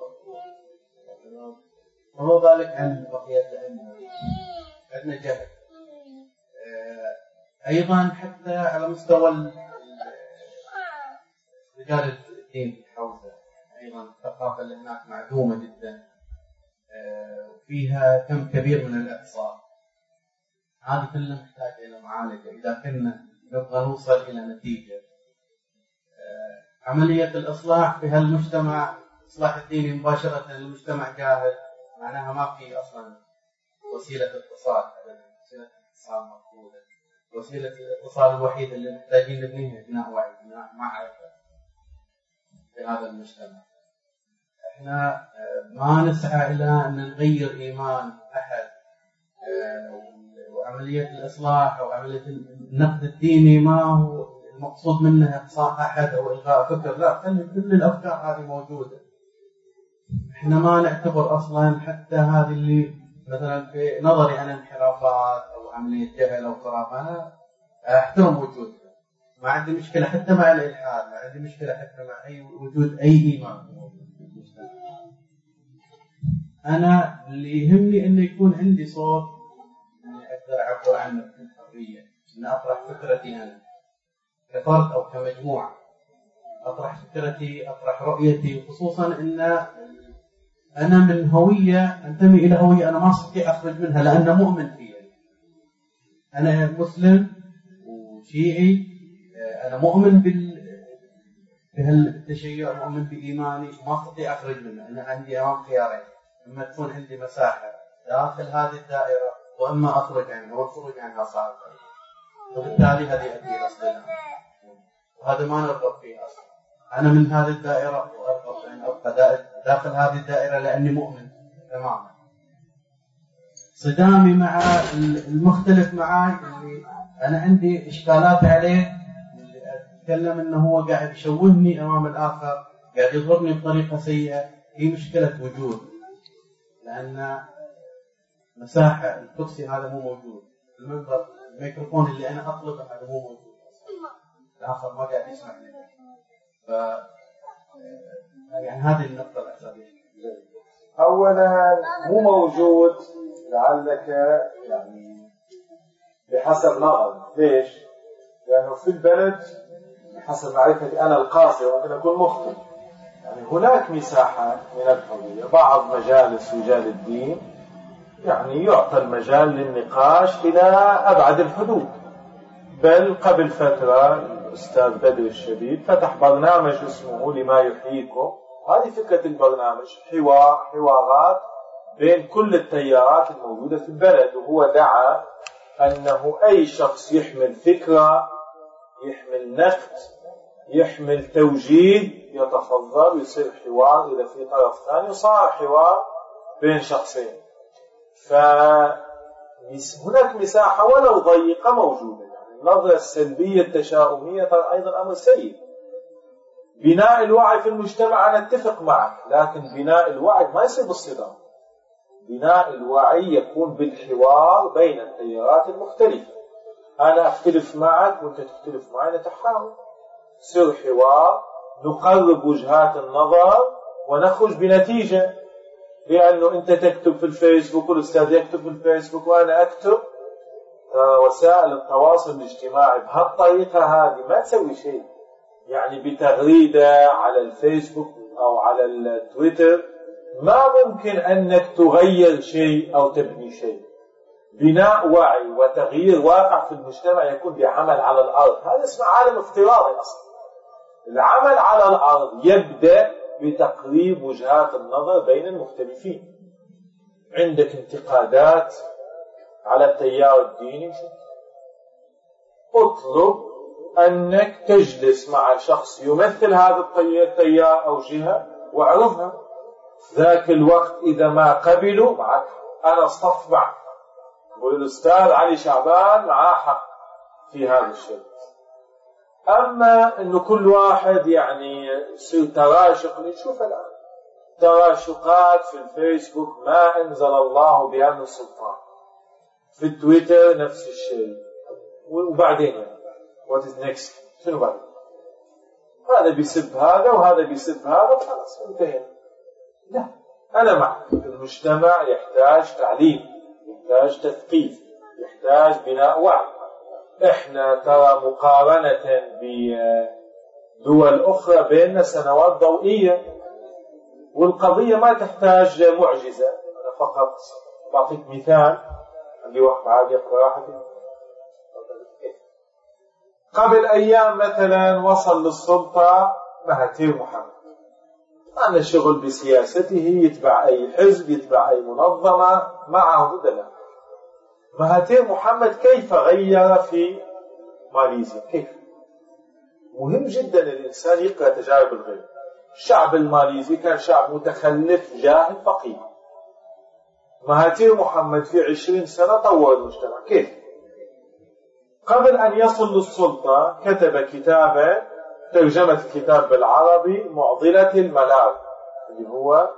I: وما بالك عن بقية العلم، عندنا جهل. أيضا حتى على مستوى رجال الدين في الحوزة، أيضا الثقافة اللي هناك معدومة جدا، وفيها كم كبير من الإقصاء. هذه كلها محتاجة إلى معالجة إذا كنا نبغى نوصل إلى نتيجة. عملية الإصلاح في هالمجتمع، إصلاح الديني مباشرة للمجتمع جاهل، معناها ما في أصلا وسيلة اتصال. وسيلة اتصال مفقودة. وسيلة الاتصال الوحيدة اللي محتاجين نبنيها بناء وعي، بناء معرفة في هذا المجتمع. احنا ما نسعى إلى أن نغير إيمان أحد، وعملية الإصلاح أو عملية النقد الديني ما هو المقصود منه إقصاء أحد أو إلغاء فكر، لا، خلي كل الأفكار هذه موجودة. احنا ما نعتبر أصلا حتى هذه اللي مثلا في نظري أنا انحرافات أو عملية جهل أو خرافة، أنا أحترم وجودها، ما عندي مشكلة حتى مع الإلحاد، ما عندي مشكلة حتى مع أي وجود أي إيمان. أنا اللي يهمني إنه يكون عندي صوت إني أقدر أعبر عنه بكل حرية، إن أطرح فكرتي أنا كفرد أو كمجموعة، أطرح فكرتي، أطرح رؤيتي، خصوصا إن أنا من هوية أنتمي إلى هوية أنا ما أستطيع أخرج منها لأن مؤمن فيها. أنا مسلم وشيعي، أنا مؤمن بال بهالتشيع، مؤمن بإيماني، ما أستطيع أخرج منه. أنا عندي أمام خيارين، إما تكون عندي مساحة داخل هذه الدائرة، وإما أخرج عنها، والخروج عنها صعب، وبالتالي هذه أدي إلى اصطدام، وهذا ما نرغب فيه أصلا. أنا من هذه الدائرة وأرغب أن أبقى داخل هذه الدائرة لأني مؤمن تماما. صدامي مع المختلف معي اللي أنا عندي إشكالات عليه، اللي أتكلم أنه هو قاعد يشوهني أمام الآخر، قاعد يضربني بطريقة سيئة، هي مشكلة وجود، لأن مساحة الكرسي هذا مو موجود، المنبر الميكروفون اللي أنا أطلبه هذا مو موجود، الآخر ما قاعد يسمع مني. ف يعني هذه النقطة الأساسية.
C: أولا مو موجود لعلك يعني بحسب نظري. ليش؟ لأنه في البلد بحسب معرفتي أنا القاصر ممكن أكون مخطئ، يعني هناك مساحة من الحرية. بعض مجالس رجال الدين يعني يعطى المجال للنقاش إلى أبعد الحدود، بل قبل فترة الأستاذ بدر الشبيب فتح برنامج اسمه لما يحييكم. هذه فكرة البرنامج، حوار حوارات بين كل التيارات الموجودة في البلد، وهو دعا أنه أي شخص يحمل فكرة، يحمل نقد، يحمل توجيه، يتفضل يصير حوار. إذا في طرف ثاني صار حوار بين شخصين. هناك مساحة ولو ضيقة موجودة. يعني النظرة السلبية التشاؤمية ترى أيضا أمر سيء. بناء الوعي في المجتمع أنا أتفق معك، لكن بناء الوعي ما يصير بالصدام. بناء الوعي يكون بالحوار بين التيارات المختلفة. أنا أختلف معك وأنت تختلف معي، نتحاور، يصير حوار، نقرب وجهات النظر ونخرج بنتيجة. لأنه أنت تكتب في الفيسبوك والأستاذ يكتب في الفيسبوك وأنا أكتب، وسائل التواصل الاجتماعي بهالطريقة هذه ما تسوي شيء. يعني بتغريدة على الفيسبوك أو على التويتر ما ممكن أنك تغير شيء أو تبني شيء. بناء وعي وتغيير واقع في المجتمع يكون بعمل على الأرض. هذا اسمه عالم افتراضي أصلا. العمل على الأرض يبدأ بتقريب وجهات النظر بين المختلفين. عندك انتقادات على التيار الديني، اطلب أنك تجلس مع شخص يمثل هذا التيار أو جهة واعرفها. ذاك الوقت إذا ما قبلوا معك أنا اصطف معك، يقول الأستاذ علي شعبان معاه حق في هذا الشيء. أما أنه كل واحد يعني يصير تراشق، نشوف الآن تراشقات في الفيسبوك ما أنزل الله بها من سلطان، في التويتر نفس الشيء. وبعدين يعني what is next؟ شنو بعد؟ هذا بيسب هذا وهذا بيسب هذا، خلاص انتهينا. لا، أنا معك. المجتمع يحتاج تعليم، يحتاج تثقيف، يحتاج بناء وعي. احنا ترى مقارنة بدول أخرى بيننا سنوات ضوئية، والقضية ما تحتاج معجزة. أنا فقط بعطيك مثال. عندي واحد عادي يقرأ راحتي. قبل أيام مثلا وصل للسلطة مهاتير محمد، أنا شغل بسياسته، يتبع أي حزب، يتبع أي منظمة، معه ضد لا. مهاتير محمد كيف غير في ماليزيا؟ كيف؟ مهم جدا الإنسان يقرأ تجارب الغير. الشعب الماليزي كان شعب متخلف جاهل فقير. مهاتير محمد في عشرين سنة طور المجتمع. كيف؟ قبل أن يصل للسلطة كتب كتابا، ترجمة الكتاب بالعربي معضلة الملاوي، اللي هو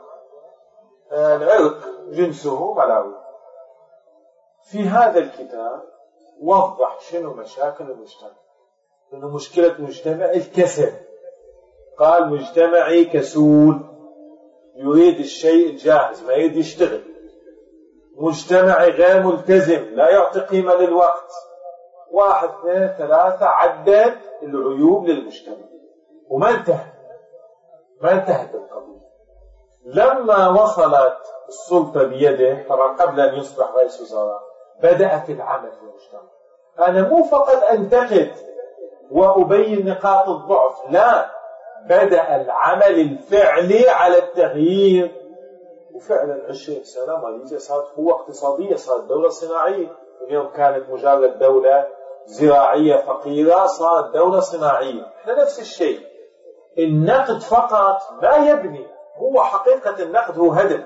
C: العرق جنسه ملاوي. في هذا الكتاب وضح شنو مشاكل المجتمع، لأنه مشكلة مجتمع الكسل. قال مجتمعي كسول، يريد الشيء الجاهز، ما يريد يشتغل. مجتمعي غير ملتزم، لا يعطي قيمة للوقت. واحد اثنين ثلاثة، عدد العيوب للمجتمع وما انتهى ما انتهت القضية. لما وصلت السلطة بيده، طبعا قبل أن يصبح رئيس وزراء، بدأت العمل في المجتمع. أنا مو فقط أنتقد وأبين نقاط الضعف، لا، بدأ العمل الفعلي على التغيير. وفعلا عشرين سنة ماليزيا صارت قوة اقتصادية، صارت دولة صناعية. اليوم كانت مجرد دولة زراعية فقيرة، صارت دولة صناعية. احنا نفس الشيء. النقد فقط لا يبني، هو حقيقة النقد هو هدف.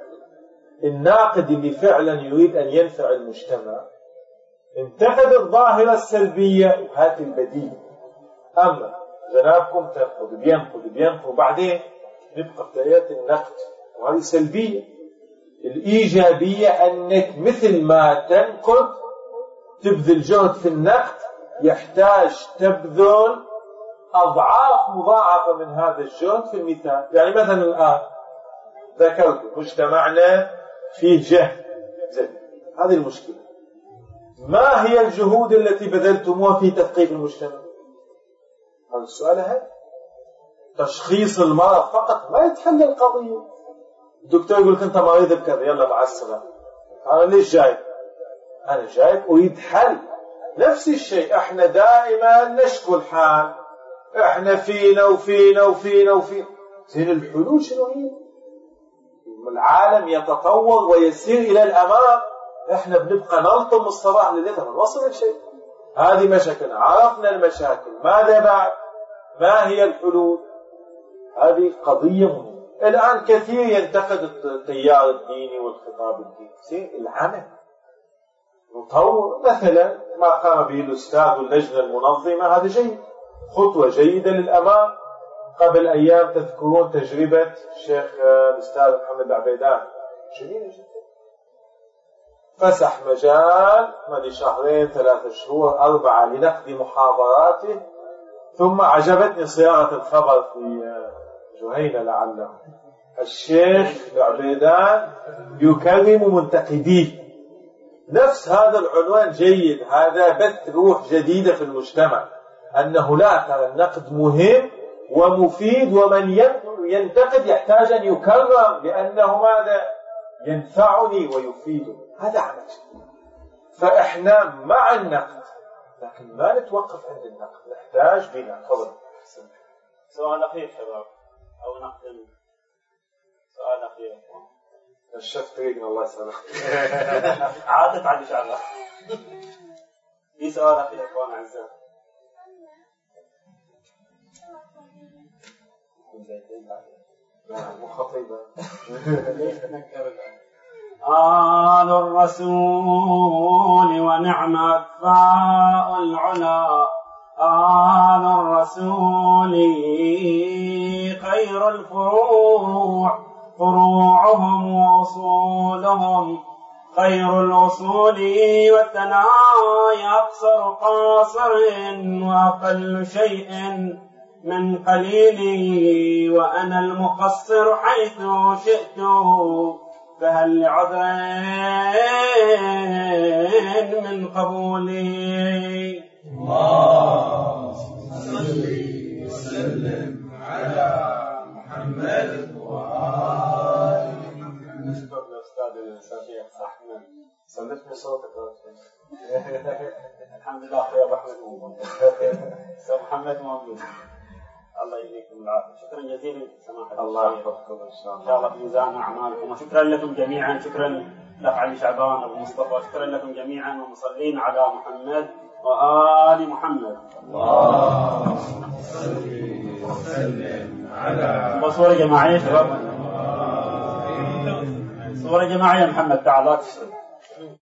C: الناقد اللي فعلا يريد أن ينفع المجتمع انتقد الظاهرة السلبية وهات البديل. أما جنابكم تنقد بينقد بينقد وبعدين نبقى بدايات النقد، وهذه سلبية. الإيجابية أنك مثل ما تنقد تبذل جهد في النقد، يحتاج تبذل أضعاف مضاعفة من هذا الجهد في المثال. يعني مثلا الآن ذكرت مجتمعنا فيه جهل زين، هذه المشكلة. ما هي الجهود التي بذلتموها في تثقيف المجتمع؟ هذا السؤال هذا. تشخيص المرض فقط ما يتحل القضية. الدكتور يقول لك أنت مريض بكذا، يلا مع السلامة. أنا ليش جاي؟ أنا جاي أريد حل. نفس الشيء، احنا دائما نشكو الحال، احنا فينا وفينا وفينا وفينا. زين الحلول شنو هي؟ العالم يتطور ويسير إلى الأمام، احنا بنبقى نلطم الصباح لليل ما نوصل لشيء. هذه مشاكلنا، عرفنا المشاكل، ماذا بعد؟ ما هي الحلول؟ هذه قضية مهمة. الآن كثير ينتقد التيار الديني والخطاب الديني. زين العمل، نطور مثلا ما قام به الأستاذ واللجنة المنظمة، هذا جيد، خطوة جيدة للأمام. قبل أيام تذكرون تجربة الشيخ الأستاذ محمد العبيدان، جميلة جدا، فسح مجال من شهرين ثلاثة شهور أربعة لنقد محاضراته. ثم عجبتني صياغة الخبر في جهينة لعله الشيخ العبيدان يكرم منتقديه. نفس هذا العنوان جيد، هذا بث روح جديدة في المجتمع، أنه لا ترى النقد مهم ومفيد، ومن ينتقد يحتاج أن يكرم لأنه ماذا ينفعني ويفيدني. هذا عمل. فإحنا مع النقد لكن ما نتوقف عند النقد، نحتاج بنا. تفضل.
A: سؤال أخير شباب أو نقدم سؤال أخير.
C: الشيخ طريقنا الله يسلمك.
A: عادت على شغله. في سؤال أخير أخوان أعزائي.
C: مو خطيبة.
A: آل الرسول ونعم أكفاء العلا، آل الرسول خير الفروع، فروعهم وأصولهم خير الأصول، والثنايا أقصر قاصر وأقل شيء من قليلي، وأنا المقصر حيث شئت، فهل لعذر من قبولي.
B: اللهم صل وسلم على محمد وآل محمد.
C: نشكر الأستاذ الشيخ أحمد، سلمتني صوتك.
A: الحمد لله أخوي أبو أحمد موجود، أستاذ محمد موجود، الله يجزيكم العافية. شكرا جزيلا سماحة
C: الله يحفظكم إن شاء الله.
A: إن شاء الله في ميزان أعمالكم، وشكرا لكم جميعا. شكرا لك علي شعبان أبو مصطفى، شكرا لكم جميعا، ومصلين على محمد وآل محمد.
B: اللهم صل وسلم على.
A: صورة جماعية شباب، صورة جماعية. محمد تعال لا تشرب.